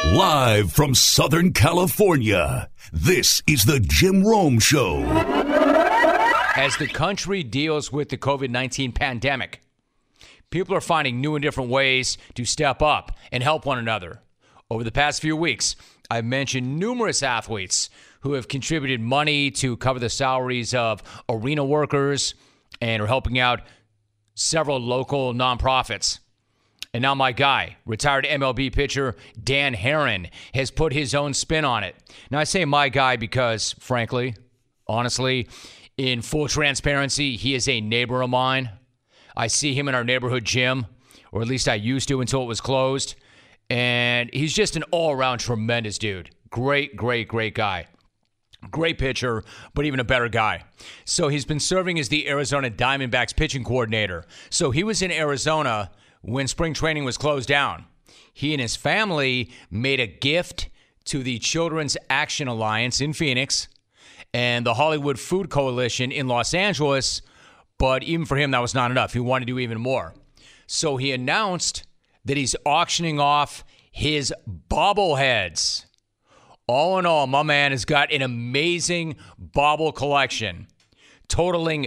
Live from Southern California, this is the Jim Rome Show. As the country deals with the COVID-19 pandemic, people are finding new and different ways to step up and help one another. Over the past few weeks, I've mentioned numerous athletes who have contributed money to cover the salaries of arena workers and are helping out several local nonprofits. And now my guy, retired MLB pitcher Dan Haren, has put his own spin on it. Now, I say my guy because, frankly, honestly, in full transparency, he is a neighbor of mine. I see him in our neighborhood gym, or at least I used to until it was closed. And he's just an all-around tremendous dude. Great guy. Great pitcher, but even a better guy. So he's been serving as the Arizona Diamondbacks pitching coordinator. So he was in Arizona when spring training was closed down. He and his family made a gift to the Children's Action Alliance in Phoenix and the Hollywood Food Coalition in Los Angeles, but even for him, that was not enough. He wanted to do even more. So he announced that he's auctioning off his bobbleheads. All in all, my man has got an amazing bobble collection, totaling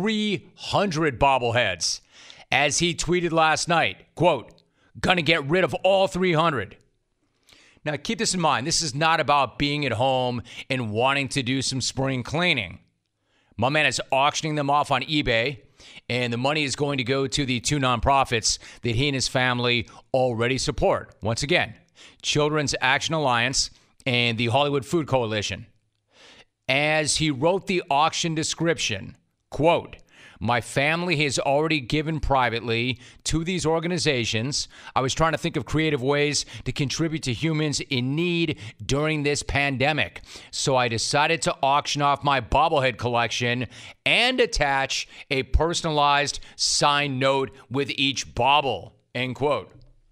300 bobbleheads. As he tweeted last night, quote, "Gonna get rid of all 300. Now, keep this in mind. This is not about being at home and wanting to do some spring cleaning. My man is auctioning them off on eBay, and the money is going to go to the two nonprofits that he and his family already support. Once again, Children's Action Alliance and the Hollywood Food Coalition. As he wrote the auction description, quote, "My family has already given privately to these organizations. I was trying to think of creative ways to contribute to humans in need during this pandemic. So I decided to auction off my bobblehead collection and attach a personalized signed note with each bobble," end quote.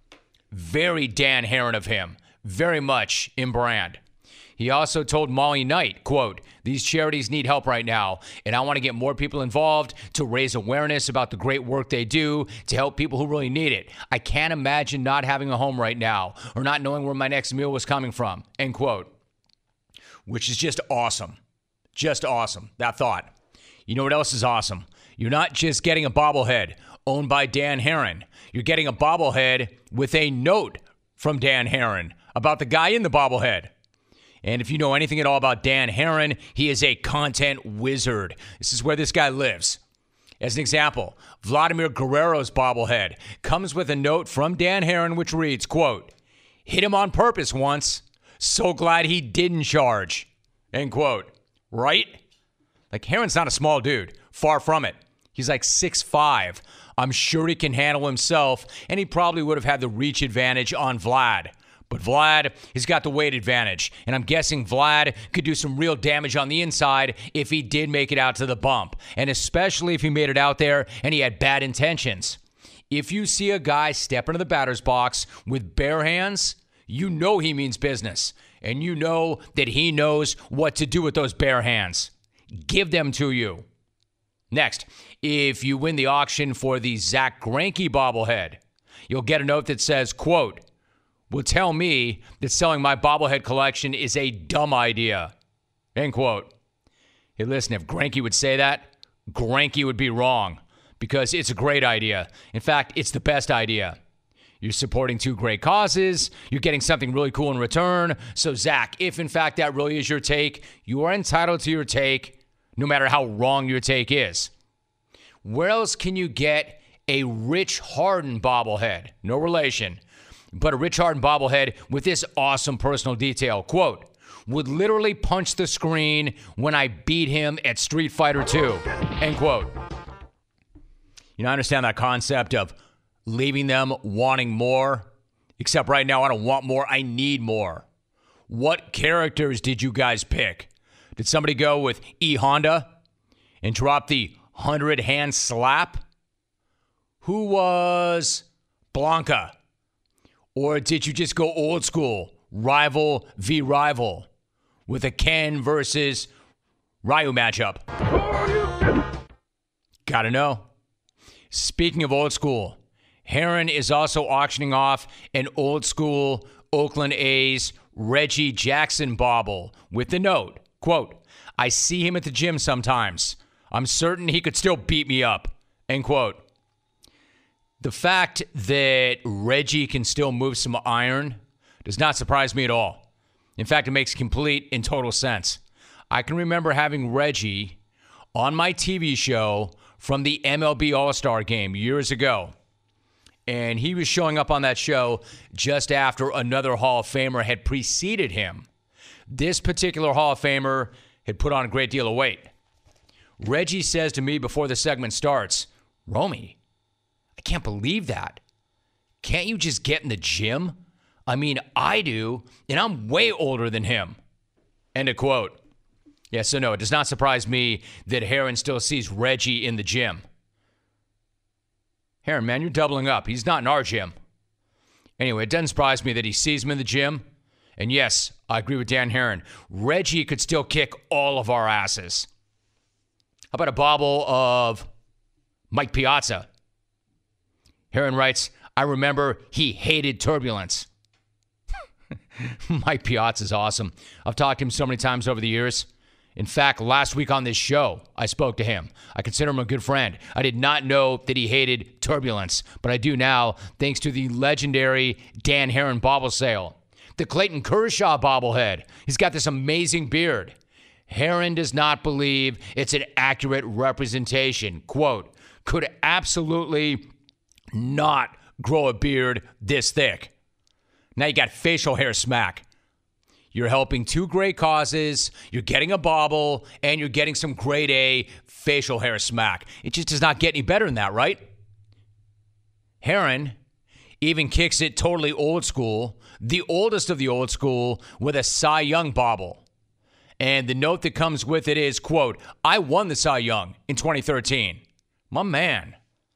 Very Dan Haren of him. Very much in brand. He also told Molly Knight, quote, "These charities need help right now, and I want to get more people involved to raise awareness about the great work they do to help people who really need it. I can't imagine not having a home right now or not knowing where my next meal was coming from," end quote. Which is just awesome. Just awesome, that thought. You know what else is awesome? You're not just getting a bobblehead owned by Dan Haren. You're getting a bobblehead with a note from Dan Haren about the guy in the bobblehead. And if you know anything at all about Dan Haren, he is a content wizard. This is where this guy lives. As an example, Vladimir Guerrero's bobblehead comes with a note from Dan Haren which reads, quote, "Hit him on purpose once. So glad he didn't charge," end quote. Right? Like, Haren's not a small dude. Far from it. He's like 6'5". I'm sure he can handle himself, and he probably would have had the reach advantage on Vlad. But Vlad has got the weight advantage, and I'm guessing Vlad could do some real damage on the inside if he did make it out to the bump, and especially if he made it out there and he had bad intentions. If you see a guy step into the batter's box with bare hands, you know he means business, and you know that he knows what to do with those bare hands. Give them to you. Next, if you win the auction for the Zach Greinke bobblehead, you'll get a note that says, quote, "Will tell me that selling my bobblehead collection is a dumb idea," end quote. Hey, listen, if Greinke would say that, Greinke would be wrong because it's a great idea. In fact, it's the best idea. You're supporting two great causes. You're getting something really cool in return. So, Zach, if in fact that really is your take, you are entitled to your take, no matter how wrong your take is. Where else can you get a Rich Harden bobblehead? No relation. But a Rich Harden bobblehead with this awesome personal detail. Quote, "Would literally punch the screen when I beat him at Street Fighter 2. End quote. You know, I understand that concept of leaving them wanting more. Except right now, I don't want more. I need more. What characters did you guys pick? Did somebody go with E. Honda and drop the 100-hand slap? Who was Blanca? Or did you just go old school, rival v. rival, with a Ken versus Ryu matchup? Gotta know. Speaking of old school, Haren is also auctioning off an old school Oakland A's Reggie Jackson bobble with the note, quote, "I see him at the gym sometimes. I'm certain he could still beat me up," end quote. The fact that Reggie can still move some iron does not surprise me at all. In fact, it makes complete and total sense. I can remember having Reggie on my TV show from the MLB All-Star Game years ago. And he was showing up on that show just after another Hall of Famer had preceded him. This particular Hall of Famer had put on a great deal of weight. Reggie says to me before the segment starts, "Romy, I can't believe that. Can't you just get in the gym? I mean, I do, and I'm way older than him." End of quote. Yeah, so no, it does not surprise me that Heron still sees Reggie in the gym. Heron, man, you're doubling up. He's not in our gym. Anyway, it doesn't surprise me that he sees him in the gym. And yes, I agree with Dan Heron. Reggie could still kick all of our asses. How about a bobble of Mike Piazza? Heron writes, "I remember he hated turbulence." Mike Piazza's awesome. I've talked to him so many times over the years. In fact, last week on this show, I spoke to him. I consider him a good friend. I did not know that he hated turbulence, but I do now thanks to the legendary Dan Heron bobble sale. The Clayton Kershaw bobblehead. He's got this amazing beard. Heron does not believe it's an accurate representation. Quote, "Could absolutely not grow a beard this thick." Now you got facial hair smack. You're helping two great causes, you're getting a bobble, and you're getting some grade A facial hair smack. It just does not get any better than that, right? Heron even kicks it totally old school, the oldest of the old school, with a Cy Young bobble. And the note that comes with it is, quote, "I won the Cy Young in 2013. My man,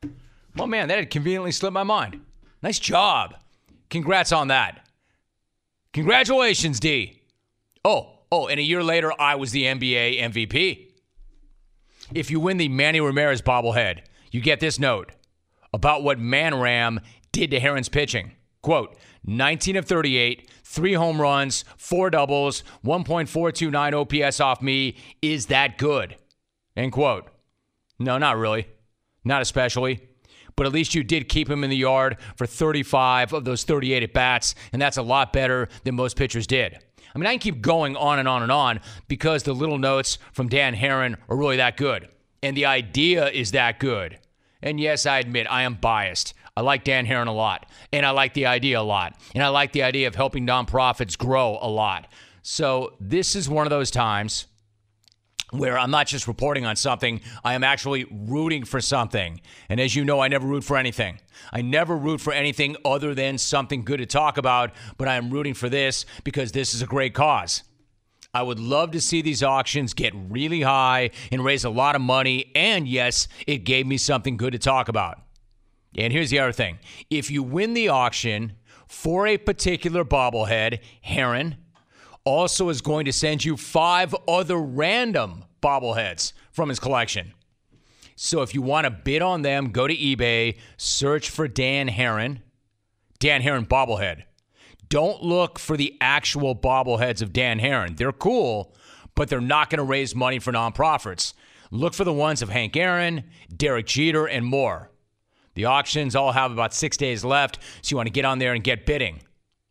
that had conveniently slipped my mind. Nice job. Congrats on that. Congratulations, D. Oh, and a year later, I was the NBA MVP. If you win the Manny Ramirez bobblehead, you get this note about what Man Ram did to Heron's pitching. Quote, 19 of 38, 3 home runs, 4 doubles, 1.429 OPS off me. Is that good? End quote. No, not really. Not especially. But at least you did keep him in the yard for 35 of those 38 at-bats, and that's a lot better than most pitchers did. I mean, I can keep going on and on and on because the little notes from Dan Heron are really that good, and the idea is that good. And yes, I admit, I am biased. I like Dan Heron a lot, and I like the idea a lot, and I like the idea of helping nonprofits grow a lot. So this is one of those times where I'm not just reporting on something, I am actually rooting for something. And as you know, I never root for anything. I never root for anything other than something good to talk about, but I am rooting for this because this is a great cause. I would love to see these auctions get really high and raise a lot of money, and yes, it gave me something good to talk about. And here's the other thing. If you win the auction for a particular bobblehead, Heron also is going to send you 5 other random bobbleheads from his collection. So if you want to bid on them, go to eBay, search for Dan Heron bobblehead. Don't look for the actual bobbleheads of Dan Heron. They're cool, but they're not going to raise money for nonprofits. Look for the ones of Hank Aaron, Derek Jeter, and more. The auctions all have about 6 days left, so you want to get on there and get bidding.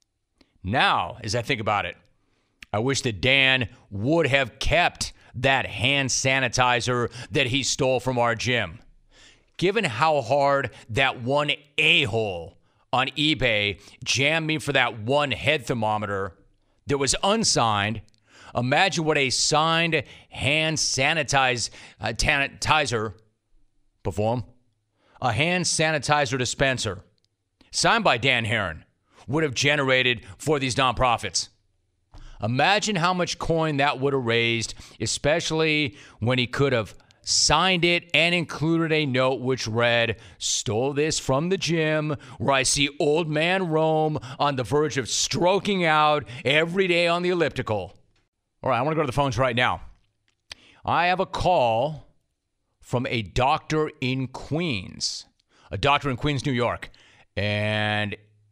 Now, as I think about it, I wish that Dan would have kept that hand sanitizer that he stole from our gym. Given how hard that one a-hole on eBay jammed me for that one head thermometer that was unsigned, imagine what a signed hand sanitizer perform. A hand sanitizer dispenser signed by Dan Heron would have generated for these nonprofits. Imagine how much coin that would have raised, especially when he could have signed it and included a note which read, "Stole this from the gym where I see old man Rome on the verge of stroking out every day on the elliptical." All right, I want to go to the phones right now. I have a call from a doctor in Queens, New York, and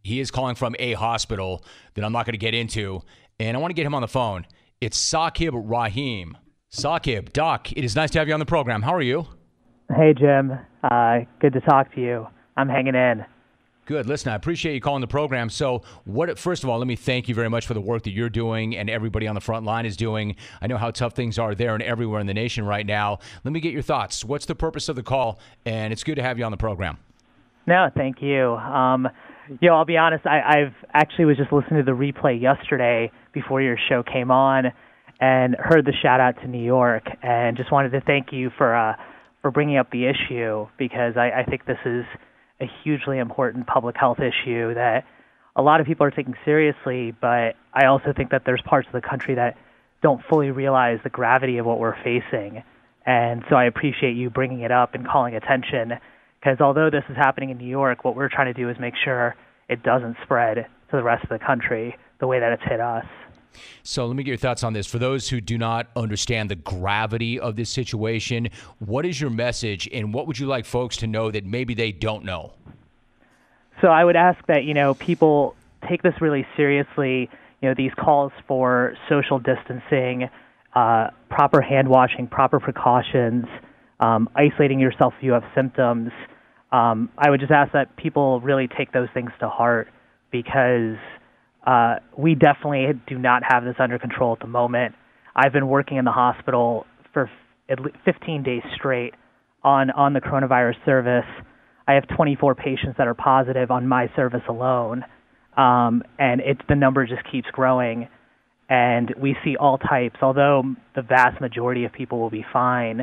He is calling from a hospital that I'm not going to get into, and I want to get him on the phone. It's Saqib Rahim. Saqib, Doc, it is nice to have you on the program. How are you? Hey, Jim. Good to talk to you. I'm hanging in. Good. Listen, I appreciate you calling the program. So, first of all, let me thank you very much for the work that you're doing and everybody on the front line is doing. I know how tough things are there and everywhere in the nation right now. Let me get your thoughts. What's the purpose of the call? And it's good to have you on the program. No, thank you. I'll be honest. I've actually was just listening to the replay yesterday before your show came on, and heard the shout out to New York, and just wanted to thank you for bringing up the issue, because I think this is a hugely important public health issue that a lot of people are taking seriously, but I also think that there's parts of the country that don't fully realize the gravity of what we're facing. And so I appreciate you bringing it up and calling attention, because although this is happening in New York, what we're trying to do is make sure it doesn't spread to the rest of the country the way that it's hit us. So let me get your thoughts on this. For those who do not understand the gravity of this situation, what is your message, and what would you like folks to know that maybe they don't know? So I would ask that, people take this really seriously. These calls for social distancing, proper hand washing, proper precautions, isolating yourself if you have symptoms. I would just ask that people really take those things to heart, because we definitely do not have this under control at the moment. I've been working in the hospital for 15 days straight on the coronavirus service. I have 24 patients that are positive on my service alone, and the number just keeps growing. And we see all types. Although the vast majority of people will be fine,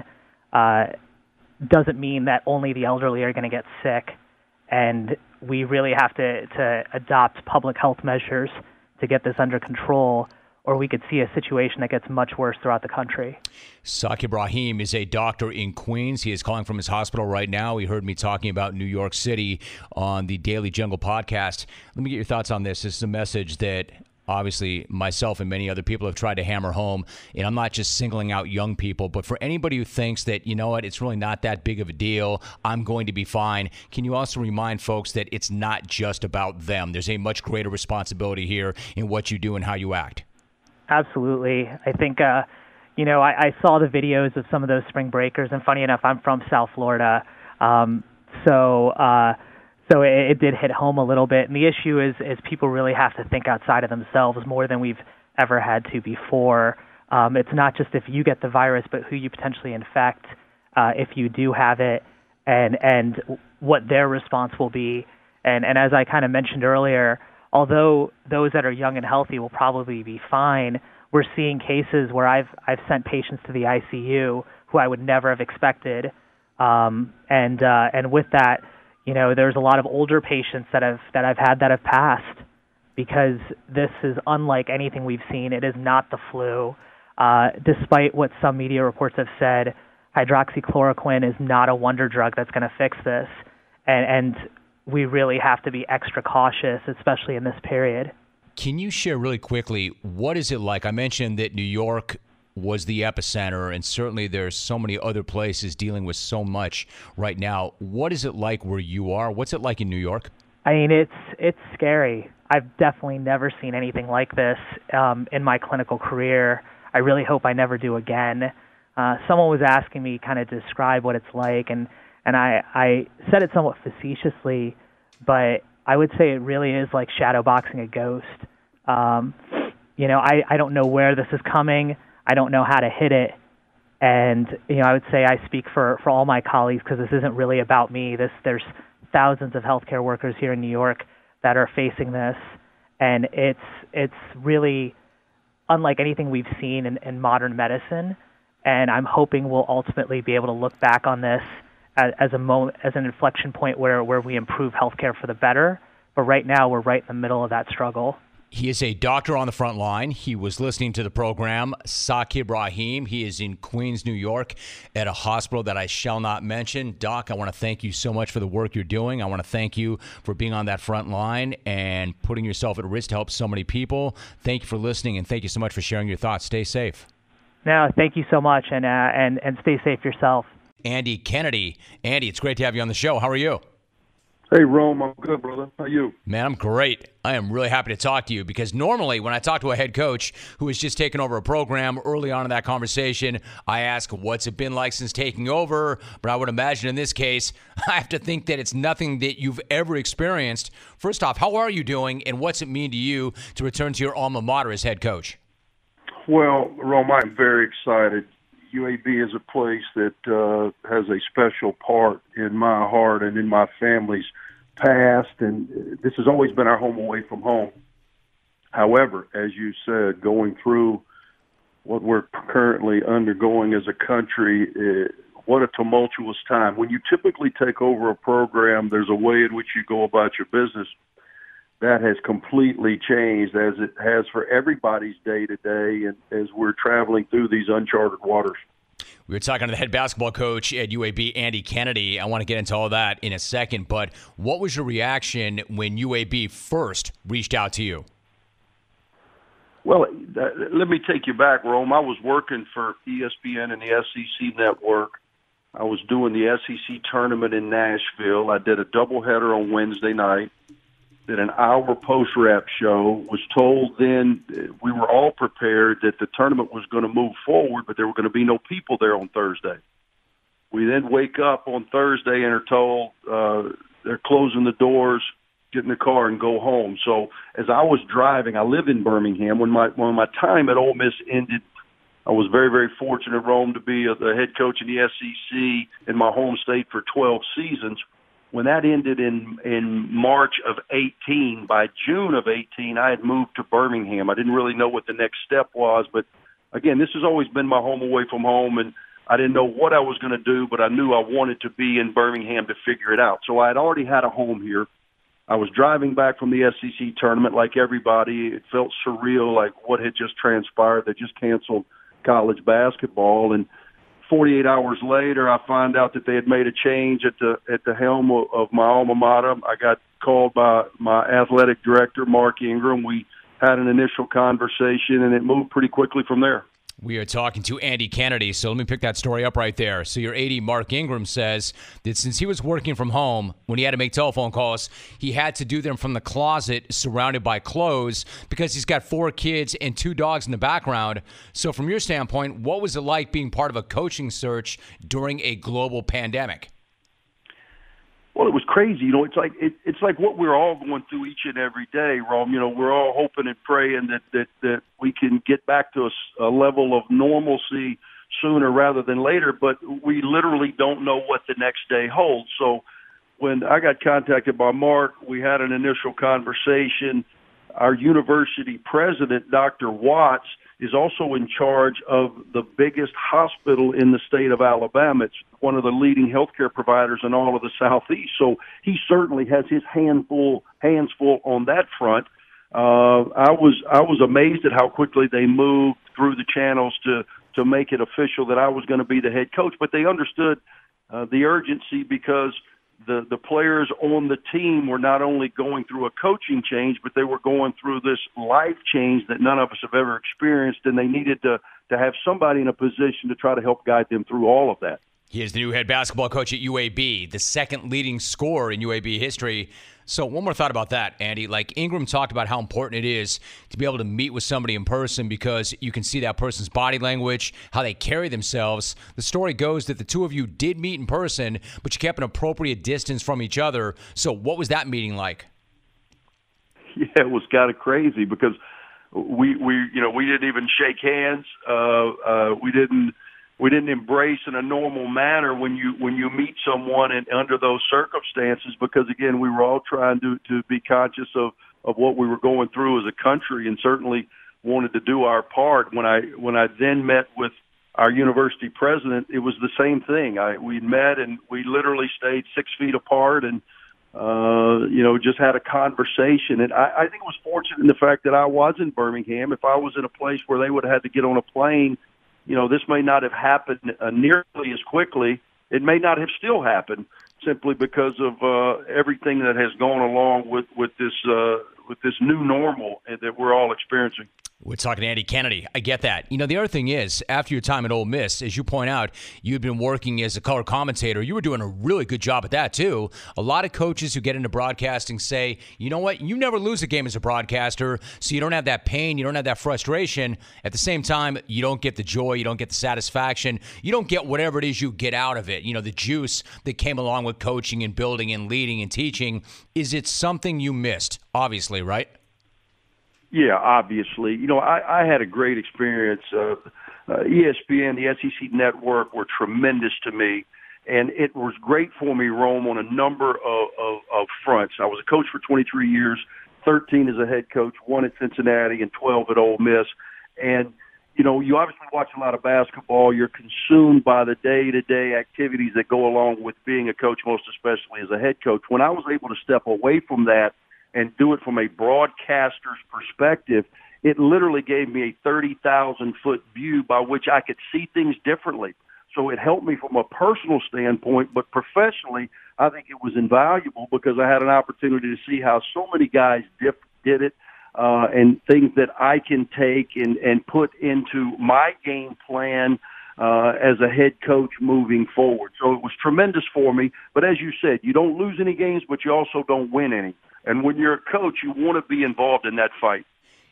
doesn't mean that only the elderly are going to get sick. And we really have to adopt public health measures to get this under control, or we could see a situation that gets much worse throughout the country. Saqib Rahim is a doctor in Queens. He is calling from his hospital right now. He heard me talking about New York City on the Daily Jungle podcast. Let me get your thoughts on this. This is a message that obviously myself and many other people have tried to hammer home, and I'm not just singling out young people, but for anybody who thinks that, it's really not that big of a deal, I'm going to be fine, can you also remind folks that it's not just about them? There's a much greater responsibility here in what you do and how you act. Absolutely. I think, I saw the videos of some of those spring breakers, and funny enough, I'm from South Florida, So it did hit home a little bit. And the issue is people really have to think outside of themselves more than we've ever had to before. It's not just if you get the virus, but who you potentially infect if you do have it, and what their response will be. And as I kind of mentioned earlier, although those that are young and healthy will probably be fine, we're seeing cases where I've sent patients to the ICU who I would never have expected. And with that, there's a lot of older patients that I've had that have passed, because this is unlike anything we've seen. It is not the flu. Despite what some media reports have said, hydroxychloroquine is not a wonder drug that's going to fix this. And we really have to be extra cautious, especially in this period. Can you share really quickly, what is it like? I mentioned that New York was the epicenter, and certainly there's so many other places dealing with so much right now. What is it like where you are? What's it like in New York? I mean, it's scary. I've definitely never seen anything like this in my clinical career. I really hope I never do again. Someone was asking me kind of to describe what it's like, and I said it somewhat facetiously, but I would say it really is like shadowboxing a ghost. I don't know where this is coming. I don't know how to hit it. And, I would say I speak for all my colleagues, because this isn't really about me. There's thousands of healthcare workers here in New York that are facing this. And it's really unlike anything we've seen in modern medicine. And I'm hoping we'll ultimately be able to look back on this as an inflection point where we improve healthcare for the better. But right now, we're right in the middle of that struggle. He is a doctor on the front line. He was listening to the program, Saqib Rahim. He is in Queens, New York, at a hospital that I shall not mention. Doc, I want to thank you so much for the work you're doing. I want to thank you for being on that front line and putting yourself at risk to help so many people. Thank you for listening, and thank you so much for sharing your thoughts. Stay safe. No, thank you so much, and stay safe yourself. Andy Kennedy. Andy, it's great to have you on the show. How are you? Hey, Rome, I'm good, brother. How you? Man, I'm great. I am really happy to talk to you because normally when I talk to a head coach who has just taken over a program early on in that conversation, I ask, what's it been like since taking over? But I would imagine in this case, I have to think that it's nothing that you've ever experienced. First off, how are you doing and what's it mean to you to return to your alma mater as head coach? Well, Rome, I'm very excited. UAB is a place that has a special part in my heart and in my family's past, and this has always been our home away from home. However, as you said, going through what we're currently undergoing as a country, what a tumultuous time. When you typically take over a program, there's a way in which you go about your business. That has completely changed, as it has for everybody's day-to-day, and as we're traveling through these uncharted waters. We were talking to the head basketball coach at UAB, Andy Kennedy. I want to get into all that in a second, but what was your reaction when UAB first reached out to you? Well, let me take you back, Rome. I was working for ESPN and the SEC Network. I was doing the SEC tournament in Nashville. I did a doubleheader on Wednesday night. Did an hour post-wrap show, was told then we were all prepared that the tournament was going to move forward, but there were going to be no people there on Thursday. We then wake up on Thursday and are told they're closing the doors, get in the car, and go home. So as I was driving, I live in Birmingham. When my time at Ole Miss ended, I was very, very fortunate, Rome, to be the head coach in the SEC in my home state for 12 seasons. When that ended in March of 18, by June of 18, I had moved to Birmingham. I didn't really know what the next step was, but again, this has always been my home away from home, and I didn't know what I was going to do, but I knew I wanted to be in Birmingham to figure it out. So I had already had a home here. I was driving back from the SEC tournament like everybody. It felt surreal, like what had just transpired. They just canceled college basketball, and 48 hours later, I find out that they had made a change at the helm of my alma mater. I got called by my athletic director, Mark Ingram. We had an initial conversation, and it moved pretty quickly from there. We are talking to Andy Kennedy, so let me pick that story up right there. So your AD, Mark Ingram, says that since he was working from home, when he had to make telephone calls, he had to do them from the closet surrounded by clothes because he's got 4 kids and 2 dogs in the background. So from your standpoint, what was it like being part of a coaching search during a global pandemic? Well, it was crazy. It's like what we're all going through each and every day, Rome. We're all hoping and praying that we can get back to a level of normalcy sooner rather than later, but we literally don't know what the next day holds. So when I got contacted by Mark, we had an initial conversation. Our university president, Dr. Watts, is also in charge of the biggest hospital in the state of Alabama. It's one of the leading healthcare providers in all of the Southeast. So he certainly has his hands full on that front. I was amazed at how quickly they moved through the channels to make it official that I was going to be the head coach. But they understood the urgency because the players on the team were not only going through a coaching change, but they were going through this life change that none of us have ever experienced, and they needed to have somebody in a position to try to help guide them through all of that. He is the new head basketball coach at UAB, the second leading scorer in UAB history. So one more thought about that, Andy. Like Ingram talked about how important it is to be able to meet with somebody in person because you can see that person's body language, how they carry themselves. The story goes that the two of you did meet in person, but you kept an appropriate distance from each other. So what was that meeting like? Yeah, it was kind of crazy because we didn't even shake hands. We didn't embrace in a normal manner when you meet someone under those circumstances because, again, we were all trying to be conscious of what we were going through as a country and certainly wanted to do our part. When I then met with our university president, it was the same thing. We met and we literally stayed 6 feet apart and just had a conversation. And I think it was fortunate in the fact that I was in Birmingham. If I was in a place where they would have had to get on a plane, this may not have happened nearly as quickly. It may not have still happened simply because of everything that has gone along with this new normal that we're all experiencing. We're talking to Andy Kennedy. I get that. You know, the other thing is, after your time at Ole Miss, as you point out, you'd been working as a color commentator. You were doing a really good job at that, too. A lot of coaches who get into broadcasting say, you know what, you never lose a game as a broadcaster, so you don't have that pain, you don't have that frustration. At the same time, you don't get the joy, you don't get the satisfaction, you don't get whatever it is you get out of it. You know, the juice that came along with coaching and building and leading and teaching. Is it something you missed? Obviously, right? Yeah, obviously. You know, I had a great experience. ESPN, the SEC Network were tremendous to me, and it was great for me, Rome, on a number of fronts. I was a coach for 23 years, 13 as a head coach, 1 at Cincinnati and 12 at Ole Miss. And, you know, you obviously watch a lot of basketball. You're consumed by the day-to-day activities that go along with being a coach, most especially as a head coach. When I was able to step away from that and do it from a broadcaster's perspective, it literally gave me a 30,000-foot view by which I could see things differently. So it helped me from a personal standpoint, but professionally, I think it was invaluable because I had an opportunity to see how so many guys did it, and things that I can take and put into my game plan as a head coach moving forward. So it was tremendous for me. But as you said, you don't lose any games, but you also don't win any. And when you're a coach, you want to be involved in that fight.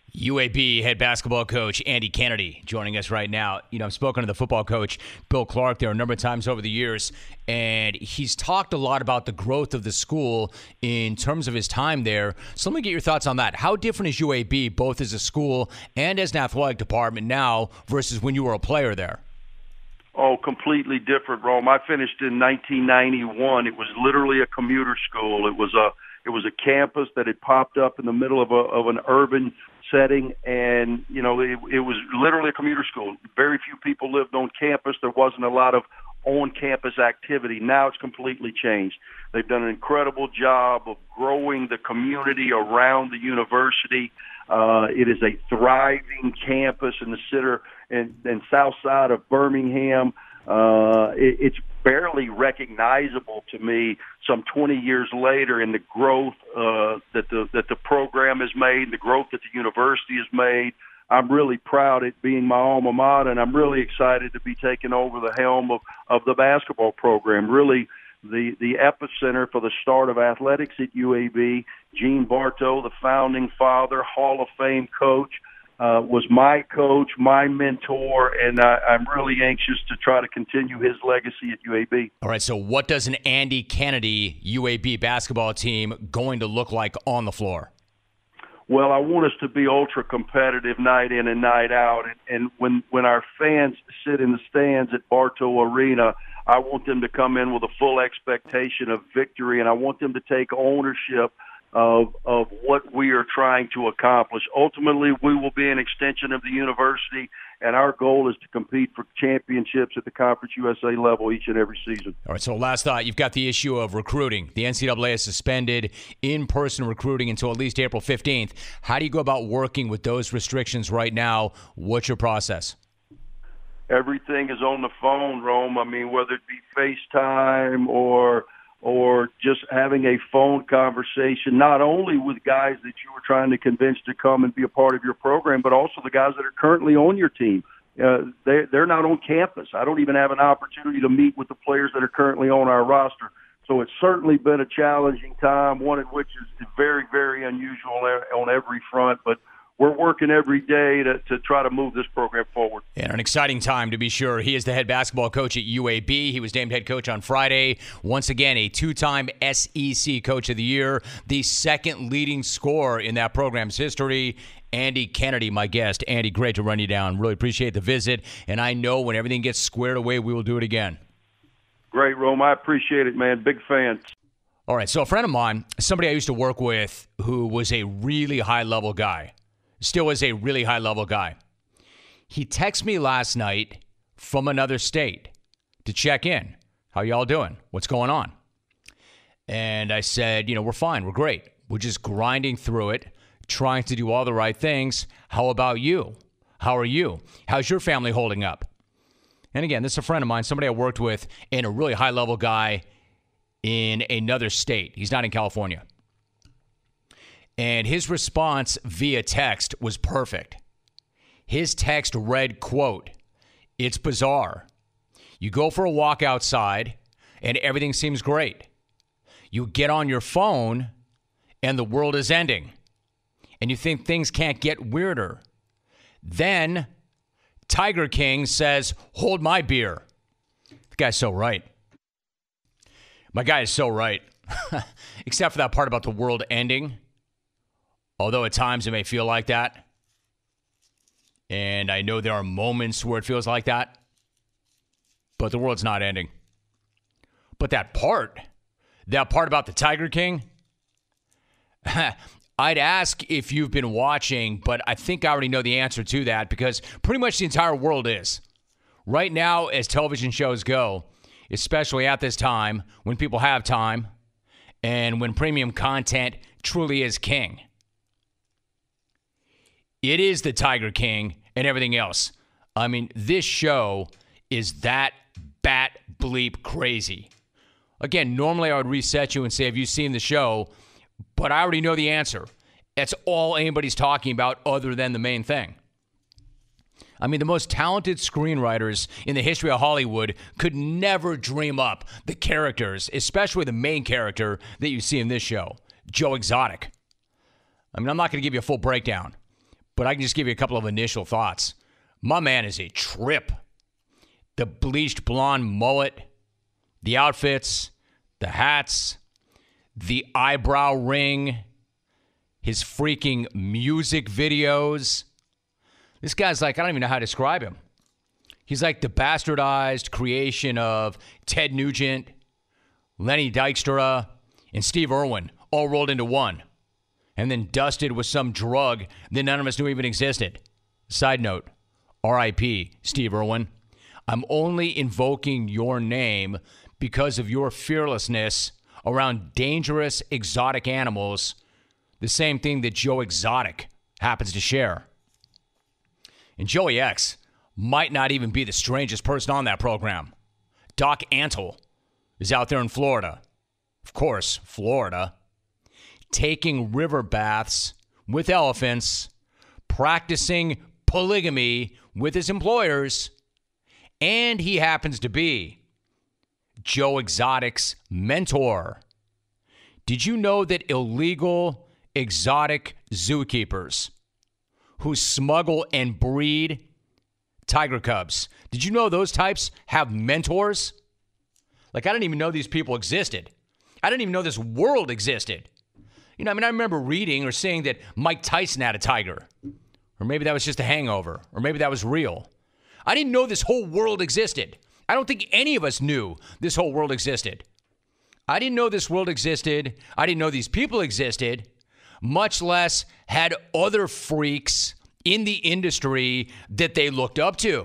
UAB head basketball coach Andy Kennedy joining us right now. You know, I've spoken to the football coach, Bill Clark, there a number of times over the years, and he's talked a lot about the growth of the school in terms of his time there. So let me get your thoughts on that. How different is UAB, both as a school and as an athletic department now versus when you were a player there? Oh, completely different, Rome. I finished in 1991. It was literally a commuter school. It was a campus that had popped up in the middle of an urban setting, and you know it was literally a commuter school. Very few people lived on campus. There wasn't a lot of on-campus activity. Now it's completely changed. They've done an incredible job of growing the community around the university. It is a thriving campus in the center and south side of Birmingham. It's barely recognizable to me some 20 years later in the growth that the program has made, the growth that the university has made. I'm really proud at being my alma mater, and I'm really excited to be taking over the helm of the basketball program. Really, the epicenter for the start of athletics at UAB. Gene Bartow, the founding father, Hall of Fame coach, was my coach, my mentor, and I'm really anxious to try to continue his legacy at UAB. All right, so what does an Andy Kennedy UAB basketball team going to look like on the floor? Well, I want us to be ultra competitive night in and night out, and when our fans sit in the stands at Bartow Arena, I want them to come in with a full expectation of victory, and I want them to take ownership of what we are trying to accomplish. Ultimately, we will be an extension of the university, and our goal is to compete for championships at the Conference USA level each and every season. All right, so last thought, you've got the issue of recruiting. The NCAA has suspended in-person recruiting until at least April 15th. How do you go about working with those restrictions right now? What's your process? Everything is on the phone, Rome. I mean, whether it be FaceTime or just having a phone conversation, not only with guys that you were trying to convince to come and be a part of your program, but also the guys that are currently on your team. They're not on campus. I don't even have an opportunity to meet with the players that are currently on our roster. So it's certainly been a challenging time, one in which is very, very unusual on every front, but we're working every day to try to move this program forward. And an exciting time, to be sure. He is the head basketball coach at UAB. He was named head coach on Friday. Once again, a two-time SEC Coach of the Year, the second leading scorer in that program's history. Andy Kennedy, my guest. Andy, great to run you down. Really appreciate the visit. And I know when everything gets squared away, we will do it again. Great, Rome. I appreciate it, man. Big fan. All right, so a friend of mine, somebody I used to work with who was a really high-level guy, still is a really high-level guy. He texted me last night from another state to check in. How y'all doing? What's going on? And I said, we're fine. We're great. We're just grinding through it, trying to do all the right things. How about you? How are you? How's your family holding up? And again, this is a friend of mine, somebody I worked with, and a really high-level guy in another state. He's not in California. And his response via text was perfect. His text read, quote, "It's bizarre. You go for a walk outside and everything seems great. You get on your phone and the world is ending. And you think things can't get weirder. Then Tiger King says, 'Hold my beer.'" The guy's so right. My guy is so right. Except for that part about the world ending. Although at times it may feel like that. And I know there are moments where it feels like that. But the world's not ending. But that part about the Tiger King, I'd ask if you've been watching, but I think I already know the answer to that because pretty much the entire world is. Right now, as television shows go, especially at this time, when people have time, and when premium content truly is king. It is the Tiger King and everything else. I mean, this show is that bat bleep crazy. Again, normally I would reset you and say, have you seen the show? But I already know the answer. That's all anybody's talking about other than the main thing. I mean, the most talented screenwriters in the history of Hollywood could never dream up the characters, especially the main character that you see in this show, Joe Exotic. I mean, I'm not going to give you a full breakdown, but I can just give you a couple of initial thoughts. My man is a trip. The bleached blonde mullet, the outfits, the hats, the eyebrow ring, his freaking music videos. This guy's like, I don't even know how to describe him. He's like the bastardized creation of Ted Nugent, Lenny Dykstra, and Steve Irwin all rolled into one. And then dusted with some drug that none of us knew even existed. Side note, R.I.P. Steve Irwin. I'm only invoking your name because of your fearlessness around dangerous exotic animals, the same thing that Joe Exotic happens to share. And Joey X might not even be the strangest person on that program. Doc Antle is out there in Florida. Of course, Florida. Taking river baths with elephants, practicing polygamy with his employers, and he happens to be Joe Exotic's mentor. Did you know that illegal exotic zookeepers who smuggle and breed tiger cubs, did you know those types have mentors? Like, I didn't even know these people existed. I didn't even know this world existed. You know, I mean, I remember reading or seeing that Mike Tyson had a tiger. Or maybe that was just a hangover. Or maybe that was real. I didn't know this whole world existed. I don't think any of us knew this whole world existed. I didn't know this world existed. I didn't know these people existed, much less had other freaks in the industry that they looked up to.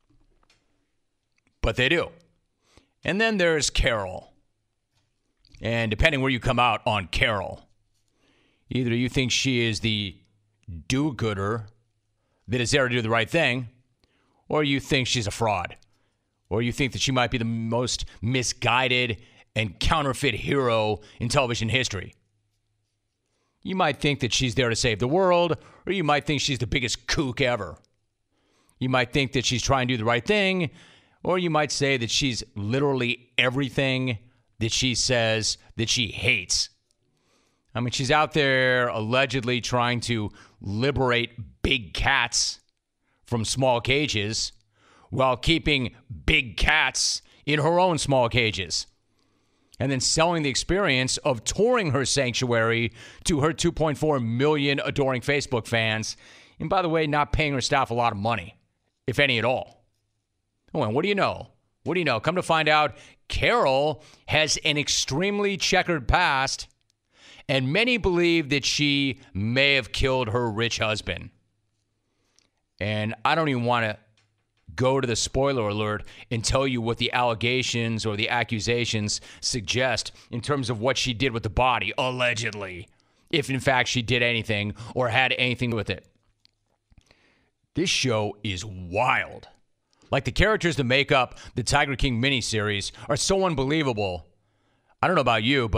But they do. And then there's Carol. And depending where you come out on Carol, either you think she is the do-gooder that is there to do the right thing, or you think she's a fraud, or you think that she might be the most misguided and counterfeit hero in television history. You might think that she's there to save the world, or you might think she's the biggest kook ever. You might think that she's trying to do the right thing, or you might say that she's literally everything that she says that she hates. I mean, she's out there allegedly trying to liberate big cats from small cages while keeping big cats in her own small cages. And then selling the experience of touring her sanctuary to her 2.4 million adoring Facebook fans. And by the way, not paying her staff a lot of money, if any at all. Oh, and what do you know? What do you know? Come to find out, Carol has an extremely checkered past, and many believe that she may have killed her rich husband. And I don't even want to go to the spoiler alert and tell you what the allegations or the accusations suggest in terms of what she did with the body, allegedly, if in fact she did anything or had anything with it. This show is wild. Like, the characters that make up the Tiger King miniseries are so unbelievable. I don't know about you, but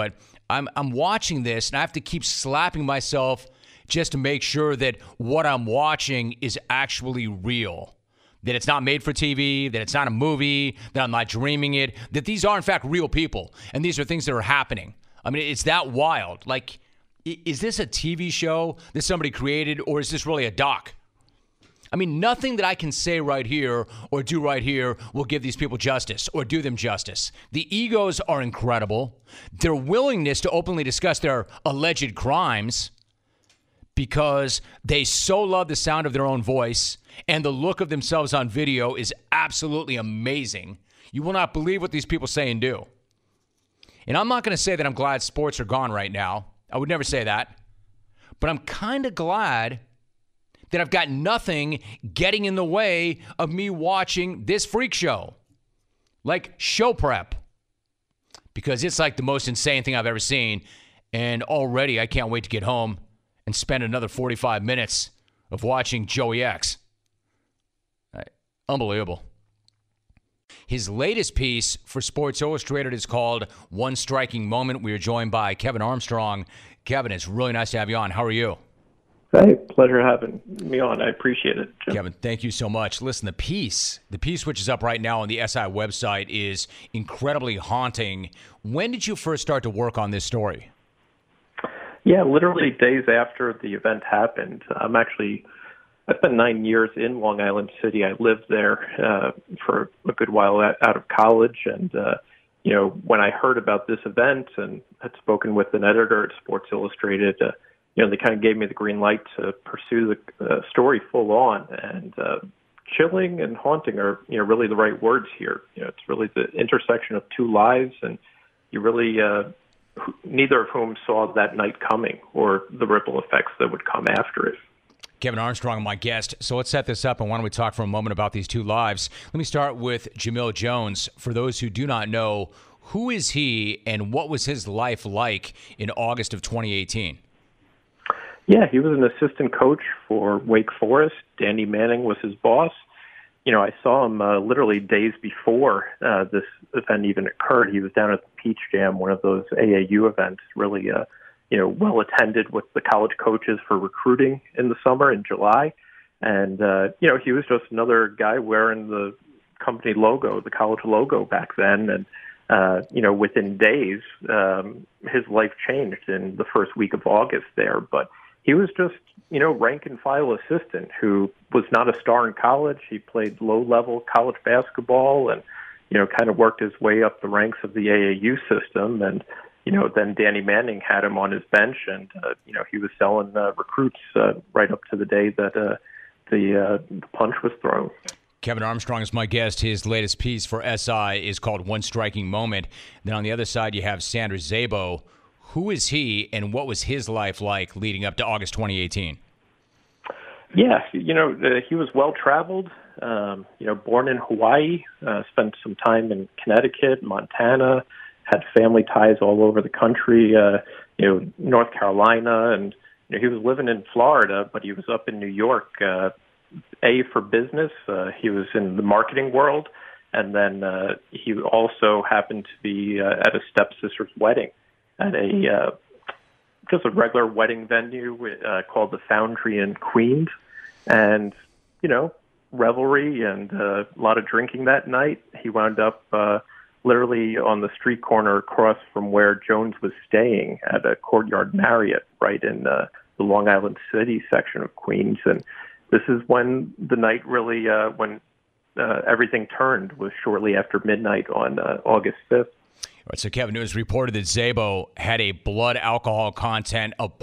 I'm watching this, and I have to keep slapping myself just to make sure that what I'm watching is actually real. That it's not made for TV, that it's not a movie, that I'm not dreaming it, that these are, in fact, real people, and these are things that are happening. I mean, it's that wild. Like, is this a TV show that somebody created, or is this really a doc? I mean, nothing that I can say right here or do right here will give these people justice or do them justice. The egos are incredible. Their willingness to openly discuss their alleged crimes because they so love the sound of their own voice, and the look of themselves on video is absolutely amazing. You will not believe what these people say and do. And I'm not going to say that I'm glad sports are gone right now. I would never say that. But I'm kind of glad that I've got nothing getting in the way of me watching this freak show. Like show prep. Because it's like the most insane thing I've ever seen. And already I can't wait to get home and spend another 45 minutes of watching Joey X. Unbelievable. His latest piece for Sports Illustrated is called One Striking Moment. We are joined by Kevin Armstrong. Kevin, it's really nice to have you on. How are you? Hey, pleasure having me on. I appreciate it, Jim. Kevin, thank you so much. Listen, the piece which is up right now on the SI website is incredibly haunting. When did you first start to work on this story? Yeah, literally days after the event happened. I spent 9 years in Long Island City. I lived there for a good while out of college. And, when I heard about this event and had spoken with an editor at Sports Illustrated, they kind of gave me the green light to pursue the story full on. And chilling and haunting are, really the right words here. It's really the intersection of two lives, and you really neither of whom saw that night coming or the ripple effects that would come after it. Kevin Armstrong, my guest. So let's set this up, and why don't we talk for a moment about these two lives. Let me start with Jamil Jones. For those who do not know, who is he and what was his life like in August of 2018? Yeah, he was an assistant coach for Wake Forest. Danny Manning was his boss. I saw him literally days before this event even occurred. He was down at the Peach Jam, one of those AAU events, really well attended with the college coaches for recruiting in the summer in July. And, he was just another guy wearing the company logo, the college logo back then. And, within days, his life changed in the first week of August there. But he was just, rank and file assistant who was not a star in college. He played low-level college basketball and, kind of worked his way up the ranks of the AAU system. And, then Danny Manning had him on his bench, and, he was selling recruits right up to the day that the punch was thrown. Kevin Armstrong is my guest. His latest piece for SI is called One Striking Moment. Then on the other side, you have Sandra Szabo. Who is he, and what was his life like leading up to August 2018? Yeah, he was well-traveled, born in Hawaii, spent some time in Connecticut, Montana, had family ties all over the country, North Carolina, and he was living in Florida, but he was up in New York, for business. He was in the marketing world, and then he also happened to be at a stepsister's wedding at just a regular wedding venue called the Foundry in Queens. And, revelry and a lot of drinking that night. He wound up literally on the street corner across from where Jones was staying at a Courtyard Marriott right in the Long Island City section of Queens. And this is when the night really, everything turned, was shortly after midnight on August 5th. All right, so Kevin, it was reported that Szabo had a blood alcohol content of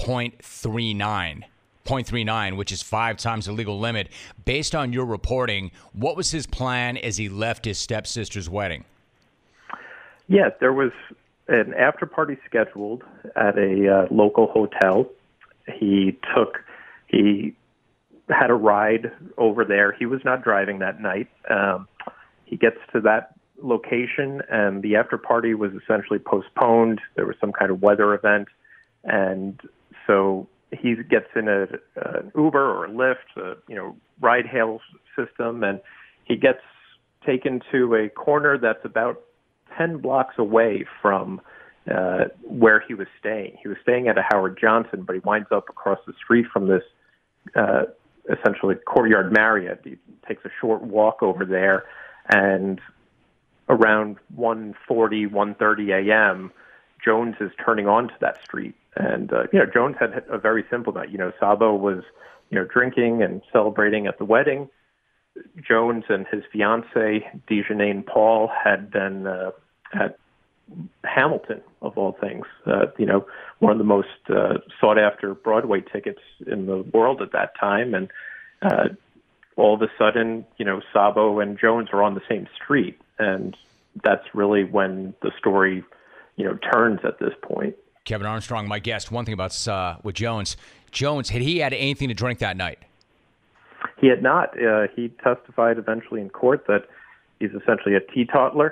0.39, which is 5 times the legal limit. Based on your reporting, what was his plan as he left his stepsister's wedding? Yeah, there was an after party scheduled at a local hotel. He had a ride over there. He was not driving that night. He gets to that location, and the after party was essentially postponed. There was some kind of weather event, and so he gets in an Uber or a Lyft, ride-hail system, and he gets taken to a corner that's about 10 blocks away from where he was staying. He was staying at a Howard Johnson, but he winds up across the street from this essentially Courtyard Marriott. He takes a short walk over there, and around 1:30 a.m., Jones is turning onto that street. And, Jones had a very simple night. Sabo was, drinking and celebrating at the wedding. Jones and his fiancée, Dejanane Paul, had been at Hamilton, of all things, one of the most sought-after Broadway tickets in the world at that time. And all of a sudden, Sabo and Jones are on the same street. And that's really when the story, turns at this point. Kevin Armstrong, my guest. One thing about with Jones, had he had anything to drink that night? He had not. He testified eventually in court that he's essentially a teetotaler,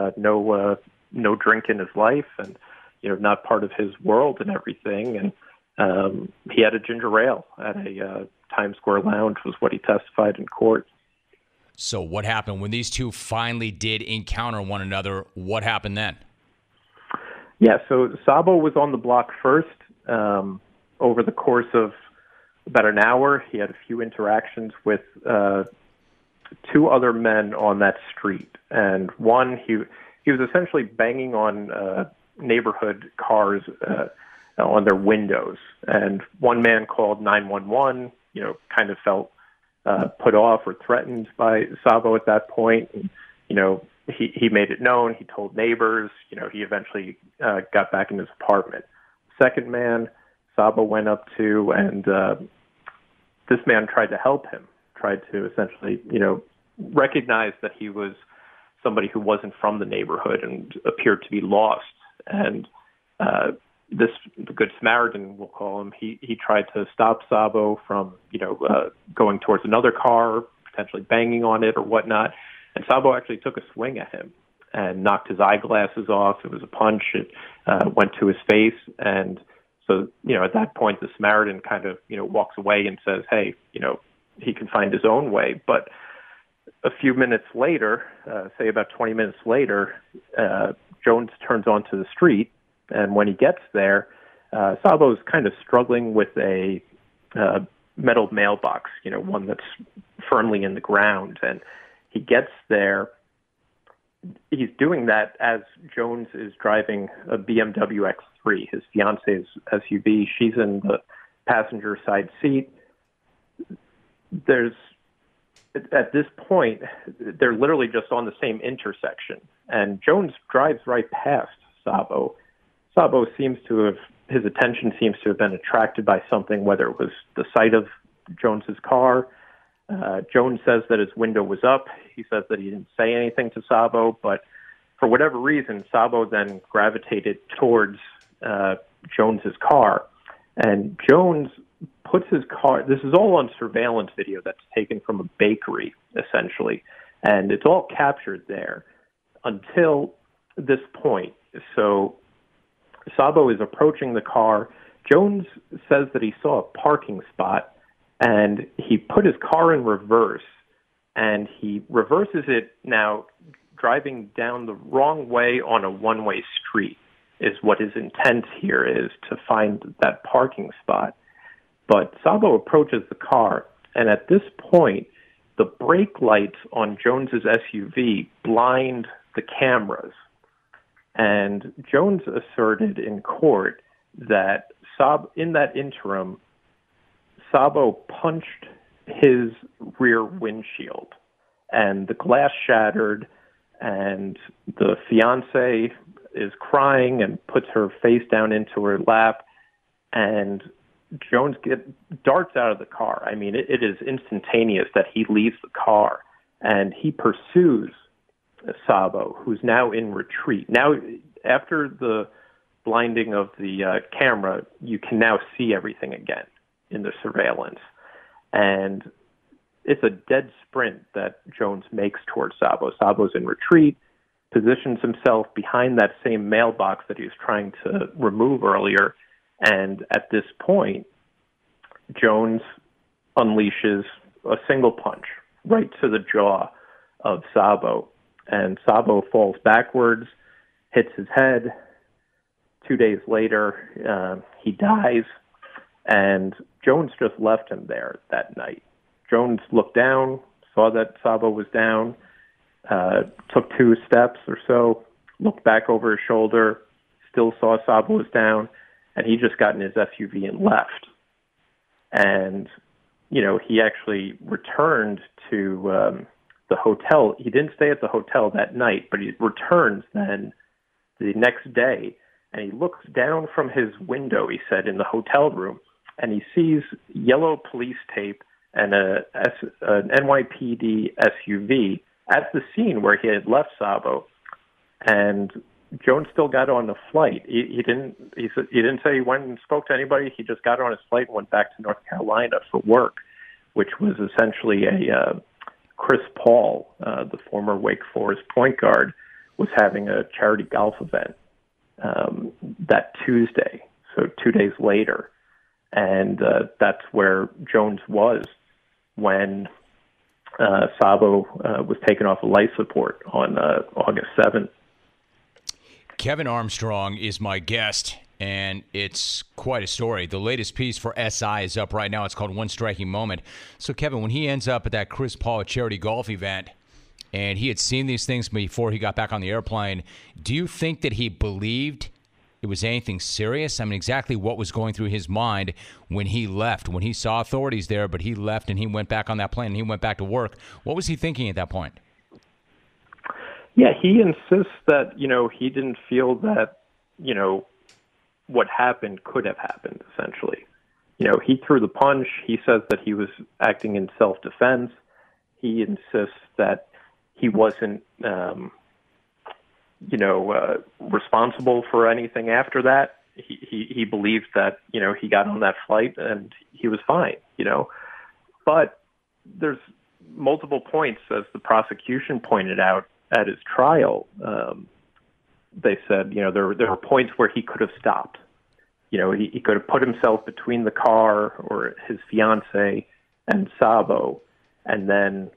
no drink in his life, and not part of his world and everything. And he had a ginger ale at a Times Square lounge, was what he testified in court. So what happened when these two finally did encounter one another? What happened then? Yeah, so Sabo was on the block first. Over the course of about an hour, he had a few interactions with two other men on that street. And one, he was essentially banging on neighborhood cars on their windows. And one man called 911, kind of felt put off or threatened by Sabo at that point. And, he made it known. He told neighbors. He eventually got back in his apartment. Second man, Sabo went up to, and this man tried to help him, tried to essentially, recognize that he was somebody who wasn't from the neighborhood and appeared to be lost. And the Good Samaritan, we'll call him, he tried to stop Sabo from, going towards another car, potentially banging on it or whatnot. And Sabo actually took a swing at him and knocked his eyeglasses off. It was a punch. It went to his face. And so, at that point, the Samaritan kind of, walks away and says, hey, he can find his own way. But a few minutes later, say about 20 minutes later, Jones turns onto the street. And when he gets there, Sabo's kind of struggling with a metal mailbox, one that's firmly in the ground. And he gets there. He's doing that as Jones is driving a BMW X3, his fiancee's SUV. She's in the passenger side seat. At this point, they're literally just on the same intersection. And Jones drives right past Sabo. Sabo his attention seems to have been attracted by something, whether it was the sight of Jones's car. Jones says that his window was up. He says that he didn't say anything to Sabo, but for whatever reason, Sabo then gravitated towards Jones's car. And Jones puts his car, this is all on surveillance video that's taken from a bakery, essentially. And it's all captured there until this point. So Sabo is approaching the car. Jones says that he saw a parking spot, and he put his car in reverse, and he reverses it now, driving down the wrong way on a one-way street, is what his intent here is, to find that parking spot. But Sabo approaches the car, and at this point, the brake lights on Jones's SUV blind the cameras. And Jones asserted in court that in that interim, Sabo punched his rear windshield, and the glass shattered, and the fiancée is crying and puts her face down into her lap, and Jones darts out of the car. I mean, it is instantaneous that he leaves the car, and he pursues Sabo, who's now in retreat. Now, after the blinding of the camera, you can now see everything again in the surveillance. And it's a dead sprint that Jones makes towards Sabo. Sabo's in retreat, positions himself behind that same mailbox that he was trying to remove earlier. And at this point, Jones unleashes a single punch right to the jaw of Sabo. And Sabo falls backwards, hits his head, 2 days later, he dies, and Jones just left him there that night. Jones looked down, saw that Sabo was down, took 2 steps or so, looked back over his shoulder, still saw Sabo was down, and he just got in his SUV and left. And, he actually returned to the hotel. He didn't stay at the hotel that night, but he returns then the next day, and he looks down from his window, he said, in the hotel room, and he sees yellow police tape and an NYPD SUV at the scene where he had left Sabo. And Jones still got on the flight. He didn't say he went and spoke to anybody. He just got on his flight and went back to North Carolina for work, which was essentially a Chris Paul, the former Wake Forest point guard, was having a charity golf event that Tuesday, so 2 days later. And that's where Jones was when Sabo was taken off of life support on August 7th. Kevin Armstrong is my guest, and it's quite a story. The latest piece for SI is up right now. It's called One Striking Moment. So, Kevin, when he ends up at that Chris Paul charity golf event, and he had seen these things before he got back on the airplane, do you think that he believed it was anything serious? I mean, exactly what was going through his mind when he left, when he saw authorities there, but he left and he went back on that plane and he went back to work? What was he thinking at that point? Yeah, he insists that, he didn't feel that, what happened could have happened, essentially. He threw the punch. He says that he was acting in self-defense. He insists that he wasn't, responsible for anything after that. He believes that, he got on that flight and he was fine, But there's multiple points, as the prosecution pointed out at his trial. They said, there were points where he could have stopped. He could have put himself between the car or his fiance and Sabo and then,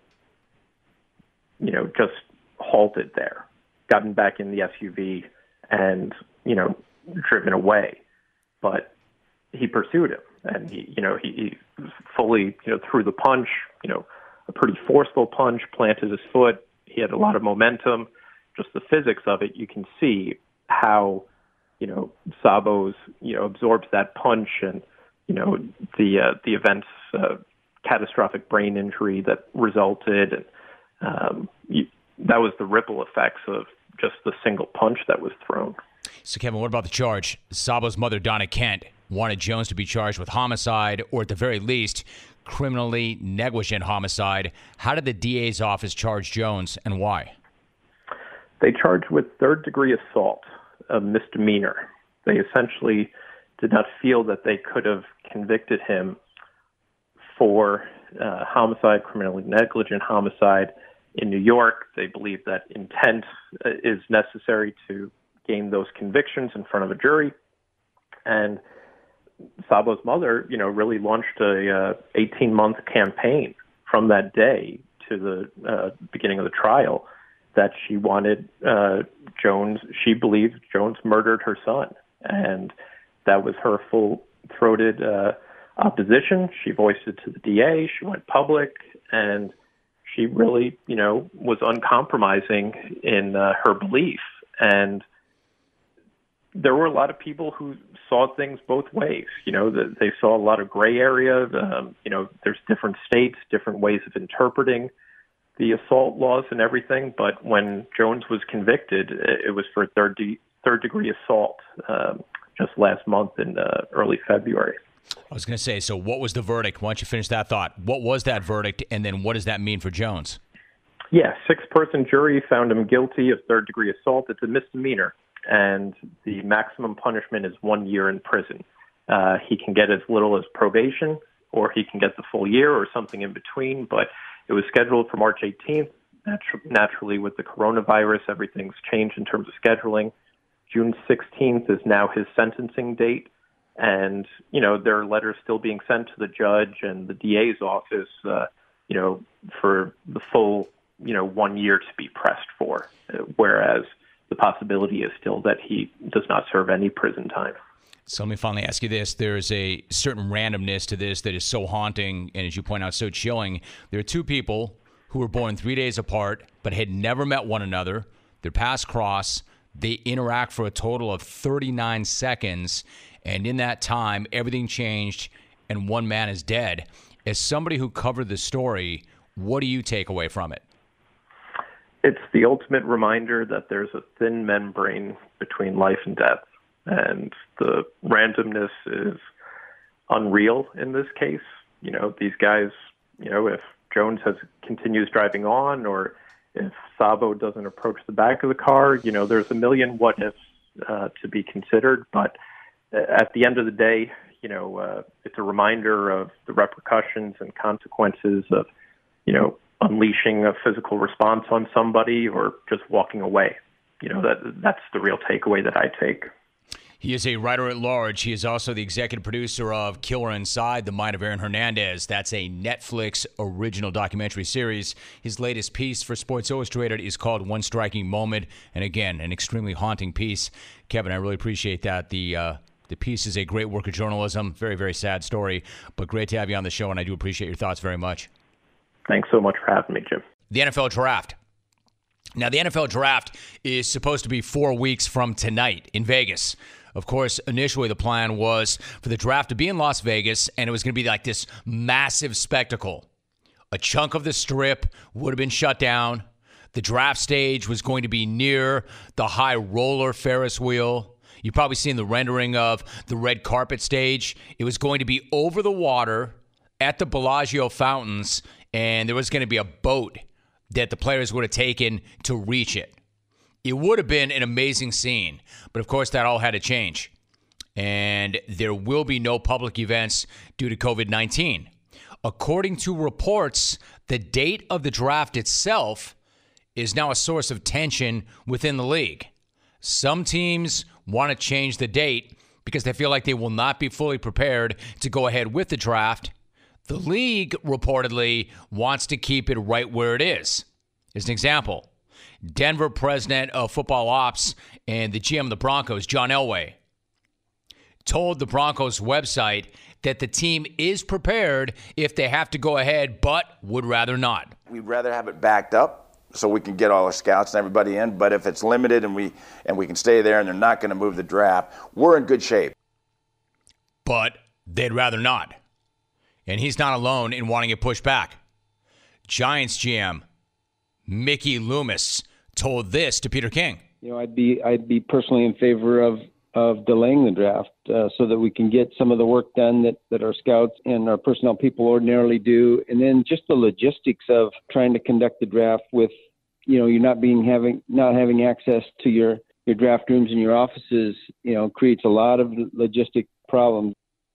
just halted there, gotten back in the SUV and, driven away. But he pursued him and he fully, threw the punch, a pretty forceful punch, planted his foot. He had a lot of momentum. Just the physics of it, you can see how, Sabo's, absorbs that punch and, the event's catastrophic brain injury that resulted. And that was the ripple effects of just the single punch that was thrown. So, Kevin, what about the charge? Sabo's mother, Donna Kent, wanted Jones to be charged with homicide or, at the very least, criminally negligent homicide. How did the DA's office charge Jones, and why? They charged with third-degree assault, a misdemeanor. They essentially did not feel that they could have convicted him for homicide, criminally negligent homicide. In New York, they believe that intent is necessary to gain those convictions in front of a jury. And Sabo's mother, really launched a 18-month campaign from that day to the beginning of the trial that she wanted Jones. She believed Jones murdered her son, and that was her full-throated opposition. She voiced it to the DA. She went public, and she really, was uncompromising in her belief. And there were a lot of people who saw things both ways. They saw a lot of gray area. There's different states, different ways of interpreting the assault laws and everything. But when Jones was convicted, it was for third-degree assault just last month in early February. I was going to say, so what was the verdict? Why don't you finish that thought? What was that verdict, and then what does that mean for Jones? Yeah, 6-person jury found him guilty of third-degree assault. It's a misdemeanor, and the maximum punishment is 1 year in prison. He can get as little as probation, or he can get the full year or something in between, but it was scheduled for March 18th. Naturally, with the coronavirus, everything's changed in terms of scheduling. June 16th is now his sentencing date. And, there are letters still being sent to the judge and the DA's office, for the full, 1 year to be pressed for. Whereas, the possibility is still that he does not serve any prison time. So let me finally ask you this. There's a certain randomness to this that is so haunting and, as you point out, so chilling. There are two people who were born 3 days apart but had never met one another. Their paths cross. They interact for a total of 39 seconds. And in that time, everything changed and one man is dead. As somebody who covered the story, what do you take away from it? It's the ultimate reminder that there's a thin membrane between life and death. And the randomness is unreal in this case. You know, these guys, you know, if Jones continues driving on, or if Sabo doesn't approach the back of the car, you know, there's a million what ifs to be considered. But at the end of the day, you know, it's a reminder of the repercussions and consequences of, you know, unleashing a physical response on somebody or just walking away. You know, that's the real takeaway that I take. He is a writer at large. He is also the executive producer of Killer Inside, The Mind of Aaron Hernandez. That's a Netflix original documentary series. His latest piece for Sports Illustrated is called One Striking Moment. And again, an extremely haunting piece. Kevin, I really appreciate that. The piece is a great work of journalism. Very, very sad story, but great to have you on the show, and I do appreciate your thoughts very much. Thanks so much for having me, Jim. The NFL Draft. Now, the NFL Draft is supposed to be 4 weeks from tonight in Vegas. Of course, initially the plan was for the draft to be in Las Vegas, and it was going to be like this massive spectacle. A chunk of the Strip would have been shut down. The draft stage was going to be near the high roller Ferris wheel. You've probably seen the rendering of the red carpet stage. It was going to be over the water at the Bellagio fountains, and there was going to be a boat that the players would have taken to reach it. It would have been an amazing scene, but of course that all had to change. And there will be no public events due to COVID-19. According to reports, the date of the draft itself is now a source of tension within the league. Some teams want to change the date because they feel like they will not be fully prepared to go ahead with the draft. The league reportedly wants to keep it right where it is. As an example, Denver president of football ops and the GM of the Broncos, John Elway, told the Broncos website that the team is prepared if they have to go ahead, but would rather not. We'd rather have it backed up so we can get all our scouts and everybody in, but if it's limited and we can stay there and they're not going to move the draft, we're in good shape. But they'd rather not. And he's not alone in wanting it pushed back. Giants GM Mickey Loomis told this to Peter King. You know, I'd be personally in favor of delaying the draft so that we can get some of the work done that our scouts and our personnel people ordinarily do, and then just the logistics of trying to conduct the draft with, you know, you not having access to your draft rooms and your offices, you know, creates a lot of logistic problems.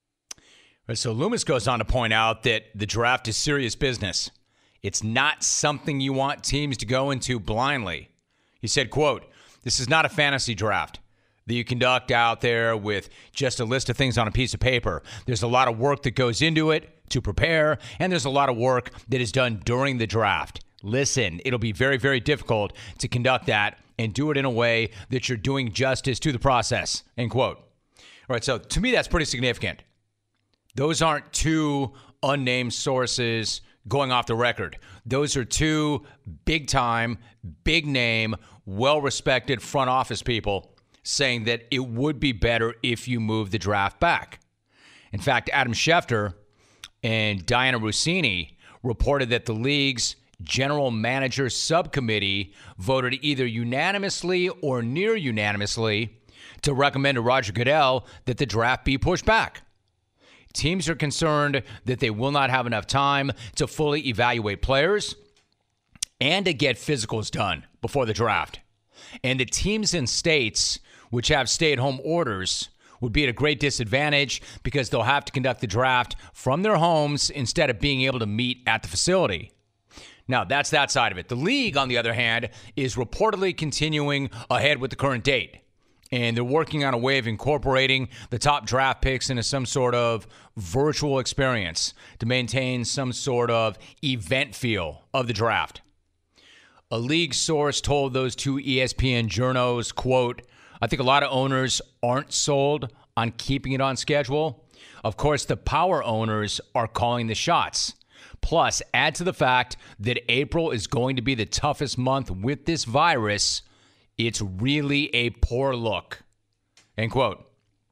So Loomis goes on to point out that the draft is serious business. It's not something you want teams to go into blindly. He said, quote, "This is not a fantasy draft that you conduct out there with just a list of things on a piece of paper. There's a lot of work that goes into it to prepare, and there's a lot of work that is done during the draft. Listen, it'll be very, very difficult to conduct that and do it in a way that you're doing justice to the process," end quote. All right, so to me, that's pretty significant. Those aren't two unnamed sources going off the record. Those are two big-time, big-name, well-respected front office people saying that it would be better if you move the draft back. In fact, Adam Schefter and Diana Rossini reported that the league's general manager subcommittee voted either unanimously or near unanimously to recommend to Roger Goodell that the draft be pushed back. Teams are concerned that they will not have enough time to fully evaluate players and to get physicals done before the draft. And the teams and states which have stay-at-home orders would be at a great disadvantage because they'll have to conduct the draft from their homes instead of being able to meet at the facility. Now, that's that side of it. The league, on the other hand, is reportedly continuing ahead with the current date. And they're working on a way of incorporating the top draft picks into some sort of virtual experience to maintain some sort of event feel of the draft. A league source told those two ESPN journos, quote, I think a lot of owners aren't sold on keeping it on schedule. Of course, the power owners are calling the shots. Plus, add to the fact that April is going to be the toughest month with this virus. It's really a poor look, end quote.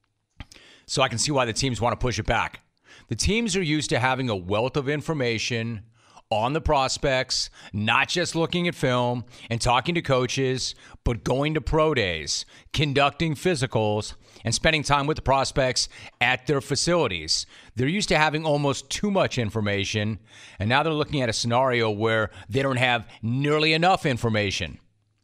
So I can see why the teams want to push it back. The teams are used to having a wealth of information on the prospects, not just looking at film and talking to coaches, but going to pro days, conducting physicals, and spending time with the prospects at their facilities. They're used to having almost too much information, and now they're looking at a scenario where they don't have nearly enough information.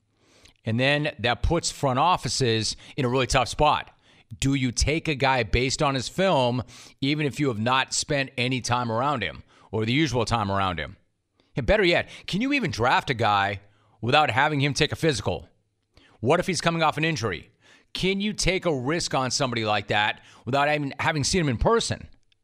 And then that puts front offices in a really tough spot. Do you take a guy based on his film, even if you have not spent any time around him or the usual time around him? And better yet, can you even draft a guy without having him take a physical? What if he's coming off an injury? Can you take a risk on somebody like that without even having seen him in person?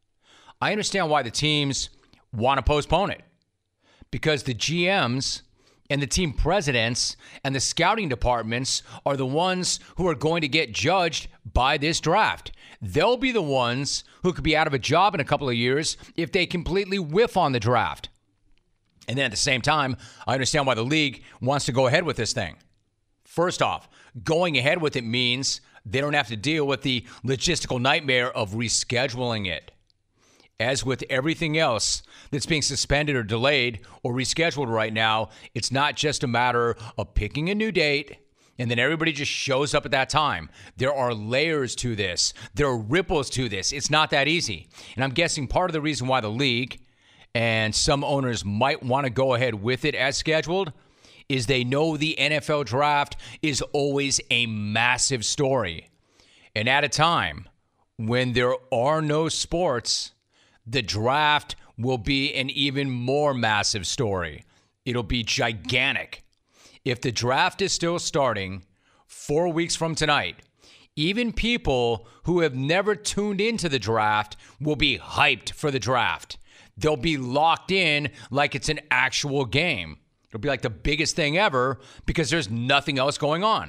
I understand why the teams want to postpone it, because the GMs and the team presidents and the scouting departments are the ones who are going to get judged by this draft. They'll be the ones who could be out of a job in a couple of years if they completely whiff on the draft. And then at the same time, I understand why the league wants to go ahead with this thing. First off, going ahead with it means they don't have to deal with the logistical nightmare of rescheduling it. As with everything else that's being suspended or delayed or rescheduled right now, it's not just a matter of picking a new date and then everybody just shows up at that time. There are layers to this. There are ripples to this. It's not that easy. And I'm guessing part of the reason why the league and some owners might want to go ahead with it as scheduled is they know the NFL draft is always a massive story. And at a time when there are no sports, the draft will be an even more massive story. It'll be gigantic. If the draft is still starting 4 weeks from tonight, even people who have never tuned into the draft will be hyped for the draft. They'll be locked in like it's an actual game. It'll be like the biggest thing ever because there's nothing else going on.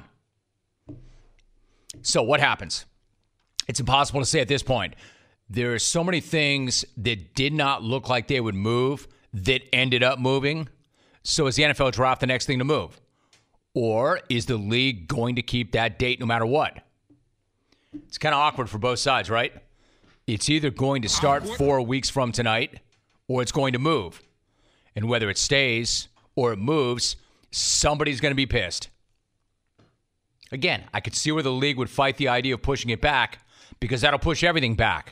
So what happens? It's impossible to say at this point. There are so many things that did not look like they would move that ended up moving. So is the NFL draft the next thing to move? Or is the league going to keep that date no matter what? It's kind of awkward for both sides, right? It's either going to start 4 weeks from tonight or it's going to move. And whether it stays or it moves, somebody's going to be pissed. Again, I could see where the league would fight the idea of pushing it back because that'll push everything back.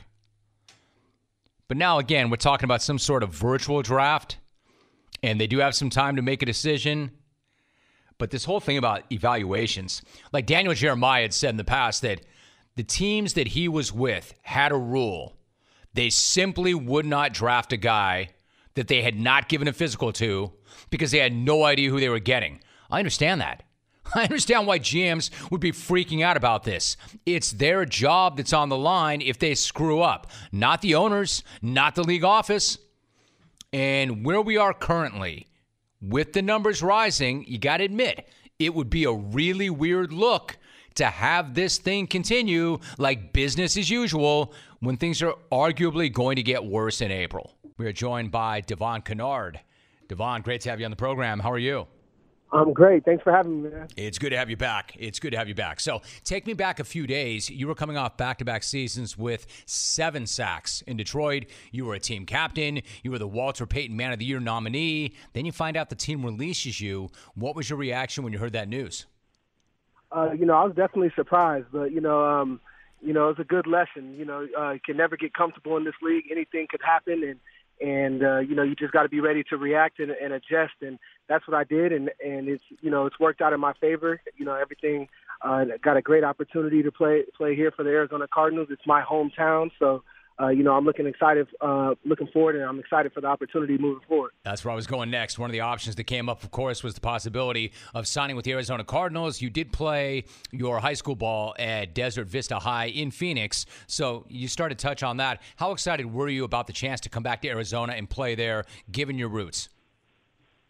But now, again, we're talking about some sort of virtual draft, and they do have some time to make a decision. But this whole thing about evaluations, like Daniel Jeremiah had said in the past that the teams that he was with had a rule. They simply would not draft a guy that they had not given a physical to because they had no idea who they were getting. I understand that. I understand why GMs would be freaking out about this. It's their job that's on the line if they screw up. Not the owners, not the league office. And where we are currently, with the numbers rising, you got to admit, it would be a really weird look to have this thing continue like business as usual when things are arguably going to get worse in April. We are joined by Devon Kennard. Devon, great to have you on the program. How are you? I'm great. Thanks for having me, man. It's good to have you back. So take me back a few days. You were coming off back-to-back seasons with 7 sacks in Detroit. You were a team captain. You were the Walter Payton Man of the Year nominee. Then you find out the team releases you. What was your reaction when you heard that news? I was definitely surprised, but, it was a good lesson. You can never get comfortable in this league. Anything could happen, and you just got to be ready to react and adjust, and that's what I did, and it's worked out in my favor. Everything got a great opportunity to play here for the Arizona Cardinals. It's my hometown, so I'm looking forward, and I'm excited for the opportunity moving forward. That's where I was going next. One of the options that came up, of course, was the possibility of signing with the Arizona Cardinals. You did play your high school ball at Desert Vista High in Phoenix, so you started to touch on that. How excited were you about the chance to come back to Arizona and play there, given your roots?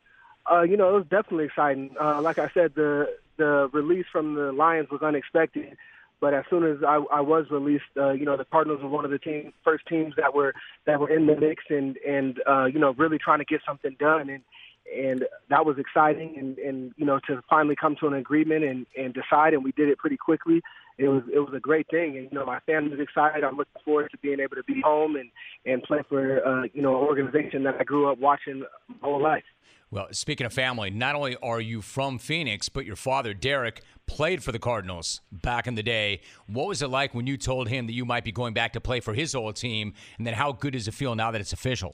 You know, it was definitely exciting. Like I said, the release from the Lions was unexpected, but as soon as I was released, you know, the Cardinals were one of the first teams that were in the mix and you know, really trying to get something done, and that was exciting, and you know, to finally come to an agreement and decide, and we did it pretty quickly. It was a great thing, and you know, my family's excited. I'm looking forward to being able to be home and play for you know, an organization that I grew up watching my whole life. Well, speaking of family, not only are you from Phoenix, but your father, Derek, played for the Cardinals back in the day. What was it like when you told him that you might be going back to play for his old team? And then how good does it feel now that it's official?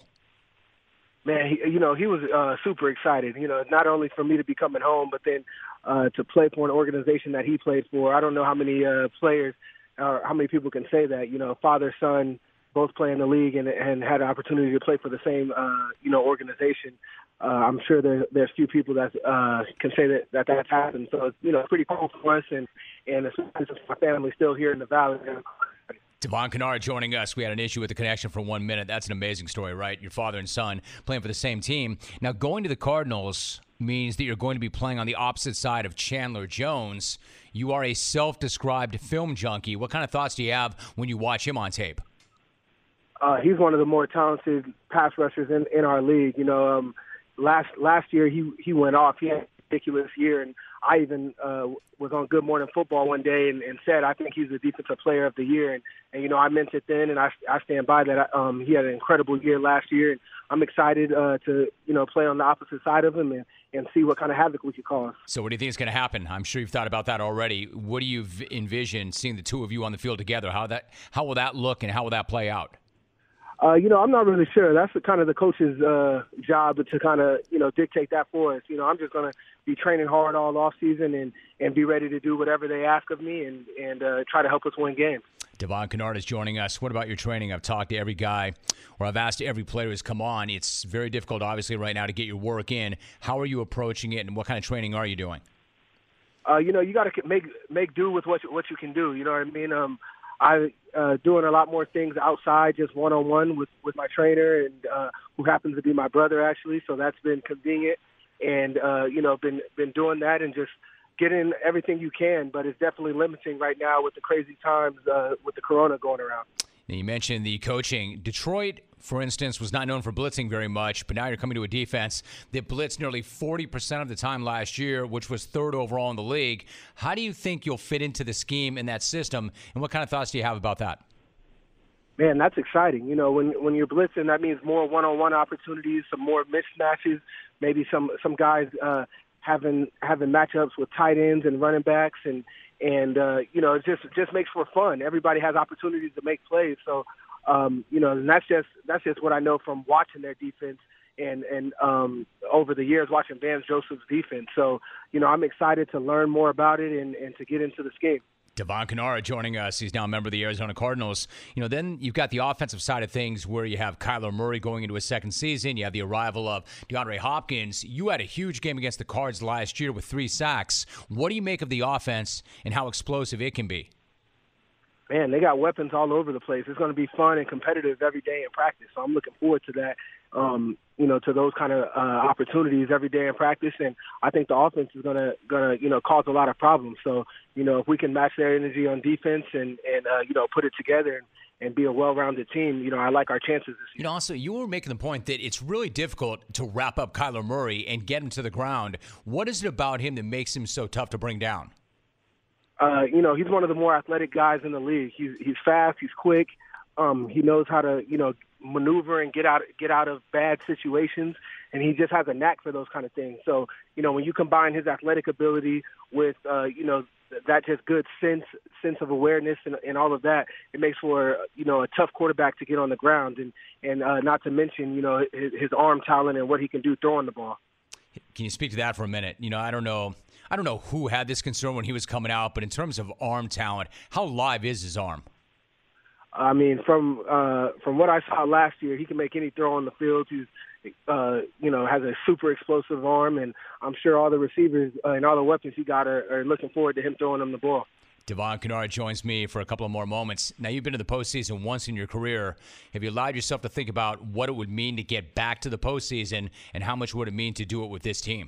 Man, you know, he was super excited, you know, not only for me to be coming home, but then to play for an organization that he played for. I don't know how many players or how many people can say that, you know, father, son, both play in the league and had an opportunity to play for the same, you know, organization. I'm sure there's few people that can say that that's happened. So it's, you know, pretty cool for us, and especially since my family's still here in the Valley. Devon Kennard joining us. We had an issue with the connection for 1 minute. That's an amazing story, right? Your father and son playing for the same team. Now, going to the Cardinals means that you're going to be playing on the opposite side of Chandler Jones. You are a self-described film junkie. What kind of thoughts do you have when you watch him on tape? He's one of the more talented pass rushers in our league. You know, last year he went off. He had a ridiculous year, and I even was on Good Morning Football one day and said I think he's the defensive player of the year. And you know, I meant it then, and I stand by that. He had an incredible year last year, and I'm excited to, you know, play on the opposite side of him and see what kind of havoc we could cause. So what do you think is going to happen? I'm sure you've thought about that already. What do you envision seeing the two of you on the field together? How will that look, and how will that play out? You know, I'm not really sure. That's kind of the coach's job to kind of, you know, dictate that for us. You know, I'm just going to be training hard all off season and be ready to do whatever they ask of me and try to help us win games. Devon Kennard is joining us. What about your training? I've talked to every guy, or I've asked every player who's come on. It's very difficult, obviously, right now to get your work in. How are you approaching it, and what kind of training are you doing? You know, you got to make do with what you can do. You know what I mean? I doing a lot more things outside, just one-on-one with my trainer, and who happens to be my brother, actually. So that's been convenient, and you know, been doing that and just getting everything you can. But it's definitely limiting right now with the crazy times with the corona going around. Now, you mentioned the coaching. Detroit, for instance, was not known for blitzing very much, but now you're coming to a defense that blitzed nearly 40% of the time last year, which was third overall in the league. How do you think you'll fit into the scheme in that system, and what kind of thoughts do you have about that? Man, that's exciting. You know, when you're blitzing, that means more one-on-one opportunities, some more mismatches, maybe some guys having matchups with tight ends and running backs, and you know, it just makes for fun. Everybody has opportunities to make plays, so you know, and that's just what I know from watching their defense and over the years watching Vance Joseph's defense. So, you know, I'm excited to learn more about it and to get into the scheme. Devon Kennard joining us. He's now a member of the Arizona Cardinals. You know, then you've got the offensive side of things where you have Kyler Murray going into his second season. You have the arrival of DeAndre Hopkins. You had a huge game against the Cards last year with 3 sacks. What do you make of the offense and how explosive it can be? Man, they got weapons all over the place. It's going to be fun and competitive every day in practice. So I'm looking forward to that, you know, to those kind of opportunities every day in practice. And I think the offense is going to you know, cause a lot of problems. So, you know, if we can match their energy on defense and you know, put it together and be a well-rounded team, you know, I like our chances this year. You know, also, you were making the point that it's really difficult to wrap up Kyler Murray and get him to the ground. What is it about him that makes him so tough to bring down? You know, he's one of the more athletic guys in the league. He's fast, he's quick. He knows how to, you know, maneuver and get out of bad situations, and he just has a knack for those kind of things. So, you know, when you combine his athletic ability with, you know, that just good sense of awareness and all of that, it makes for, you know, a tough quarterback to get on the ground, and not to mention, you know, his arm talent and what he can do throwing the ball. Can you speak to that for a minute? You know, I don't know who had this concern when he was coming out, but in terms of arm talent, how live is his arm? I mean, from what I saw last year, he can make any throw on the field. He's, you know, has a super explosive arm, and I'm sure all the receivers and all the weapons he got are looking forward to him throwing them the ball. Devon Kennard joins me for a couple of more moments. Now, you've been to the postseason once in your career. Have you allowed yourself to think about what it would mean to get back to the postseason, and how much would it mean to do it with this team?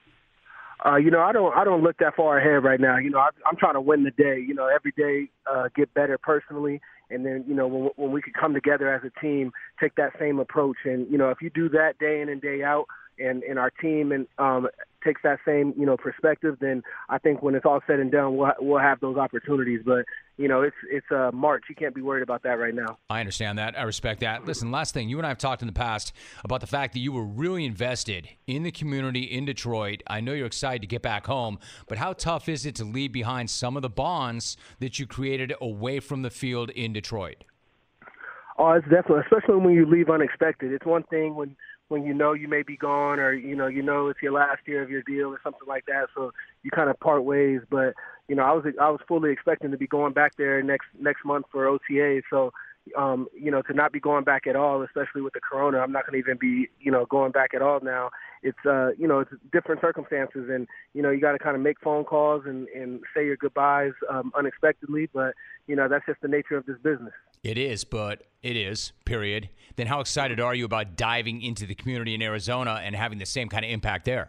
I don't look that far ahead right now. I'm trying to win the day. Every day get better personally, and then when we could come together as a team, take that same approach. And if you do that day in and day out, and our team and takes that same perspective, then I think when it's all said and done, we'll have those opportunities. But it's March. You can't be worried about that right now. I understand that. I respect that. Listen, last thing, you and I have talked in the past about the fact that you were really invested in the community in Detroit. I know you're excited to get back home, but how tough is it to leave behind some of the bonds that you created away from the field in Detroit? Oh, it's definitely, especially when you leave unexpected. It's one thing when you may be gone, or it's your last year of your deal or something like that, so you kind of part ways. But I was fully expecting to be going back there next month for OTA. So to not be going back at all, especially with the corona, I'm not going to even be going back at all now. It's it's different circumstances, and you got to kind of make phone calls and say your goodbyes unexpectedly. But that's just the nature of this business. It is, period. Then how excited are you about diving into the community in Arizona and having the same kind of impact there?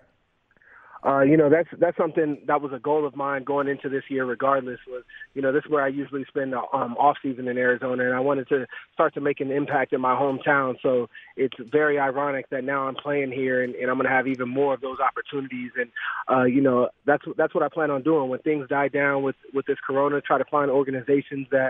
That's something that was a goal of mine going into this year regardless. Was this is where I usually spend the off season in Arizona, and I wanted to start to make an impact in my hometown. So it's very ironic that now I'm playing here, and I'm going to have even more of those opportunities. And that's what I plan on doing when things die down with this corona. Try to find organizations that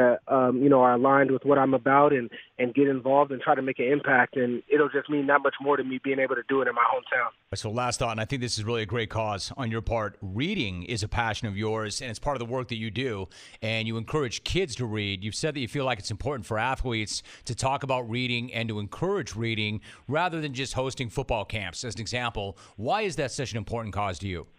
are aligned with what I'm about, and get involved and try to make an impact. And it'll just mean that much more to me being able to do it in my hometown. So last thought, and I think this is really a great cause on your part. Reading is a passion of yours, and it's part of the work that you do, and you encourage kids to read. You've said that you feel like it's important for athletes to talk about reading and to encourage reading rather than just hosting football camps, as an example. Why is that such an important cause to you?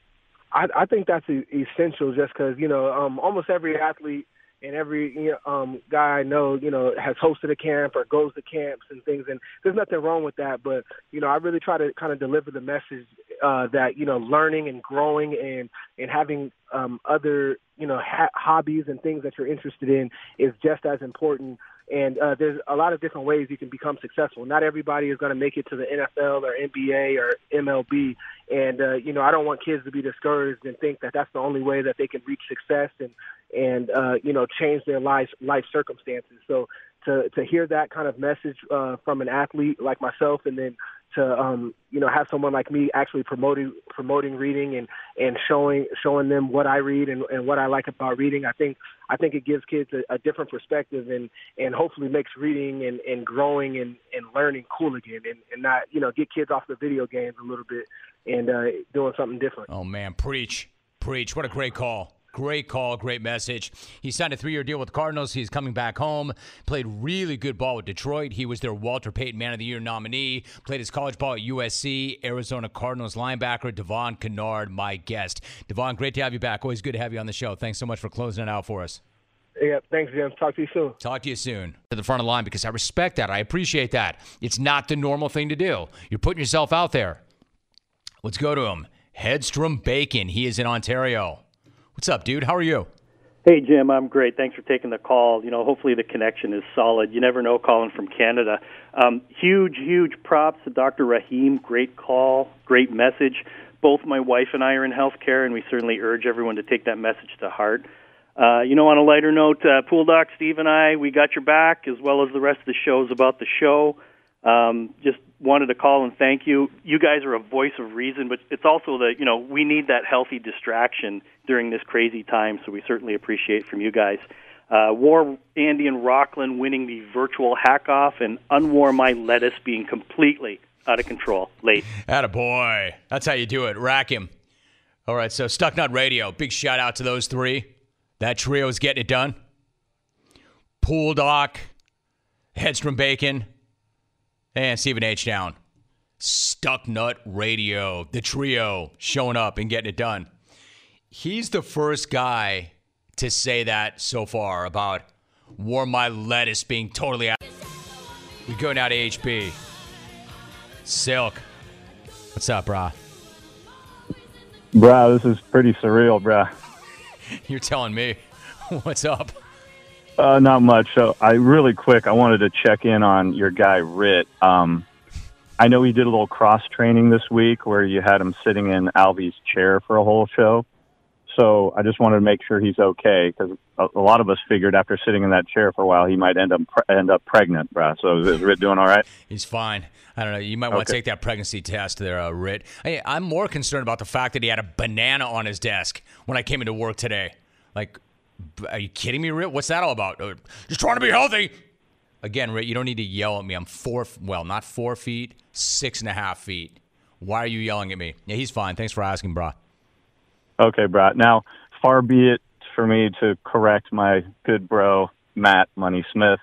I think that's essential just because, almost every athlete and every guy I know, has hosted a camp or goes to camps and things, and there's nothing wrong with that. But I really try to kind of deliver the message that learning and growing and having other hobbies and things that you're interested in is just as important. And there's a lot of different ways you can become successful. Not everybody is going to make it to the NFL or NBA or MLB. And, I don't want kids to be discouraged and think that that's the only way that they can reach success and change their life circumstances. So to hear that kind of message from an athlete like myself, and then to have someone like me actually promoting reading and showing them what I read and what I like about reading, I think it gives kids a different perspective and hopefully makes reading and growing and learning cool again, and not get kids off the video games a little bit and doing something different. Oh man, preach! What a great call. Great call, great message. He signed a 3-year deal with the Cardinals. He's coming back home. Played really good ball with Detroit. He was their Walter Payton Man of the Year nominee. Played his college ball at USC. Arizona Cardinals linebacker Devon Kennard, my guest. Devon, great to have you back. Always good to have you on the show. Thanks so much for closing it out for us. Yeah, thanks, Jim. Talk to you soon. Talk to you soon. To the front of the line, because I respect that. I appreciate that. It's not the normal thing to do. You're putting yourself out there. Let's go to him. Hedstrom Bacon. He is in Ontario. What's up, dude? How are you? Hey, Jim. I'm great. Thanks for taking the call. Hopefully the connection is solid. You never know calling from Canada. Huge props to Dr. Rahim. Great call, great message. Both my wife and I are in healthcare, and we certainly urge everyone to take that message to heart. On a lighter note, Pool Doc, Steve, and I, we got your back, as well as the rest of the shows about the show. Just wanted to call and thank you. You guys are a voice of reason, but it's also that, we need that healthy distraction during this crazy time, so we certainly appreciate from you guys. War Andy and Rockland winning the virtual hack-off, and Unwar My Lettuce being completely out of control late. Attaboy. That's how you do it. Rack him. All right, so Stucknut Radio, big shout-out to those three. That trio is getting it done. Pool Doc, Hedstrom Bacon, and Stephen H. Down. Stucknut Radio, the trio, showing up and getting it done. He's the first guy to say that so far about War My Lettuce being totally out. We go now to HB. Silk. What's up, brah? Brah, this is pretty surreal, brah. You're telling me. What's up? Not much. So I wanted to check in on your guy, Rit. I know he did a little cross-training this week where you had him sitting in Alvy's chair for a whole show. So I just wanted to make sure he's okay, because a lot of us figured after sitting in that chair for a while he might end up pregnant, bro. So is Rit doing all right? He's fine. I don't know. You might want to take that pregnancy test there, Rit. Hey, I'm more concerned about the fact that he had a banana on his desk when I came into work today. Like, are you kidding me, Rit? What's that all about? Just trying to be healthy. Again, Rit, you don't need to yell at me. I'm not 4 feet, 6.5 feet. Why are you yelling at me? Yeah, he's fine. Thanks for asking, brah. Okay, brah. Now, far be it for me to correct my good bro, Matt Money Smith.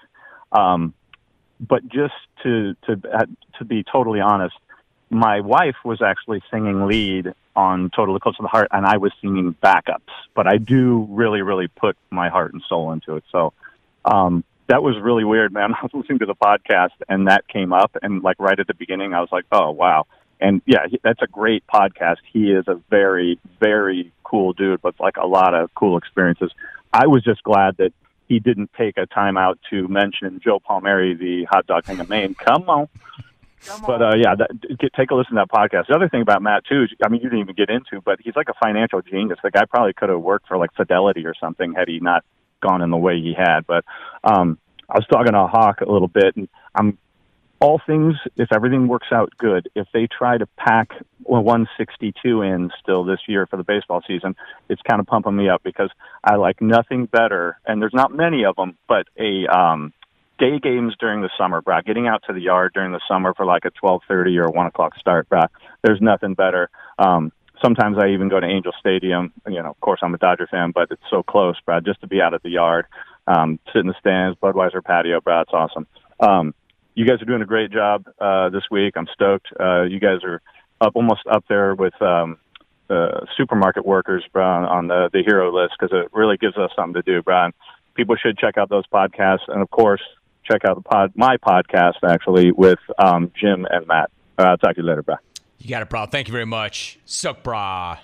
But just to be totally honest, my wife was actually singing lead on Totally Close to the Heart, and I was singing backups. But I do really, really put my heart and soul into it. So that was really weird, man. I was listening to the podcast, and that came up, and like right at the beginning, I was like, oh, wow. And yeah, that's a great podcast. He is a very, very cool dude, but like a lot of cool experiences. I was just glad that he didn't take a time out to mention Joe Palmieri, the hot dog king of Maine. Come on. But take a listen to that podcast. The other thing about Matt too, I mean, you didn't even get into, but he's like a financial genius. The guy probably could have worked for like Fidelity or something had he not gone in the way he had. But I was talking to Hawk a little bit, and I'm all things, if everything works out good, if they try to pack 162 in still this year for the baseball season, it's kind of pumping me up because I like nothing better, and there's not many of them, but day games during the summer, bro. Getting out to the yard during the summer for like a 12:30 or 1 o'clock start, bro. There's nothing better. Sometimes I even go to Angel Stadium. You know, of course, I'm a Dodger fan, but it's so close, bro, just to be out at the yard, sit in the stands, Budweiser patio, bro. It's awesome. You guys are doing a great job this week. I'm stoked. You guys are almost up there with supermarket workers, bro, on the hero list because it really gives us something to do, bro. People should check out those podcasts, and of course, check out my podcast actually with Jim and Matt. I'll talk to you later, bro. You got it, bro. Thank you very much. Suck, brah.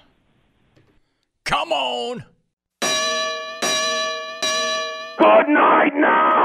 Come on. Good night now.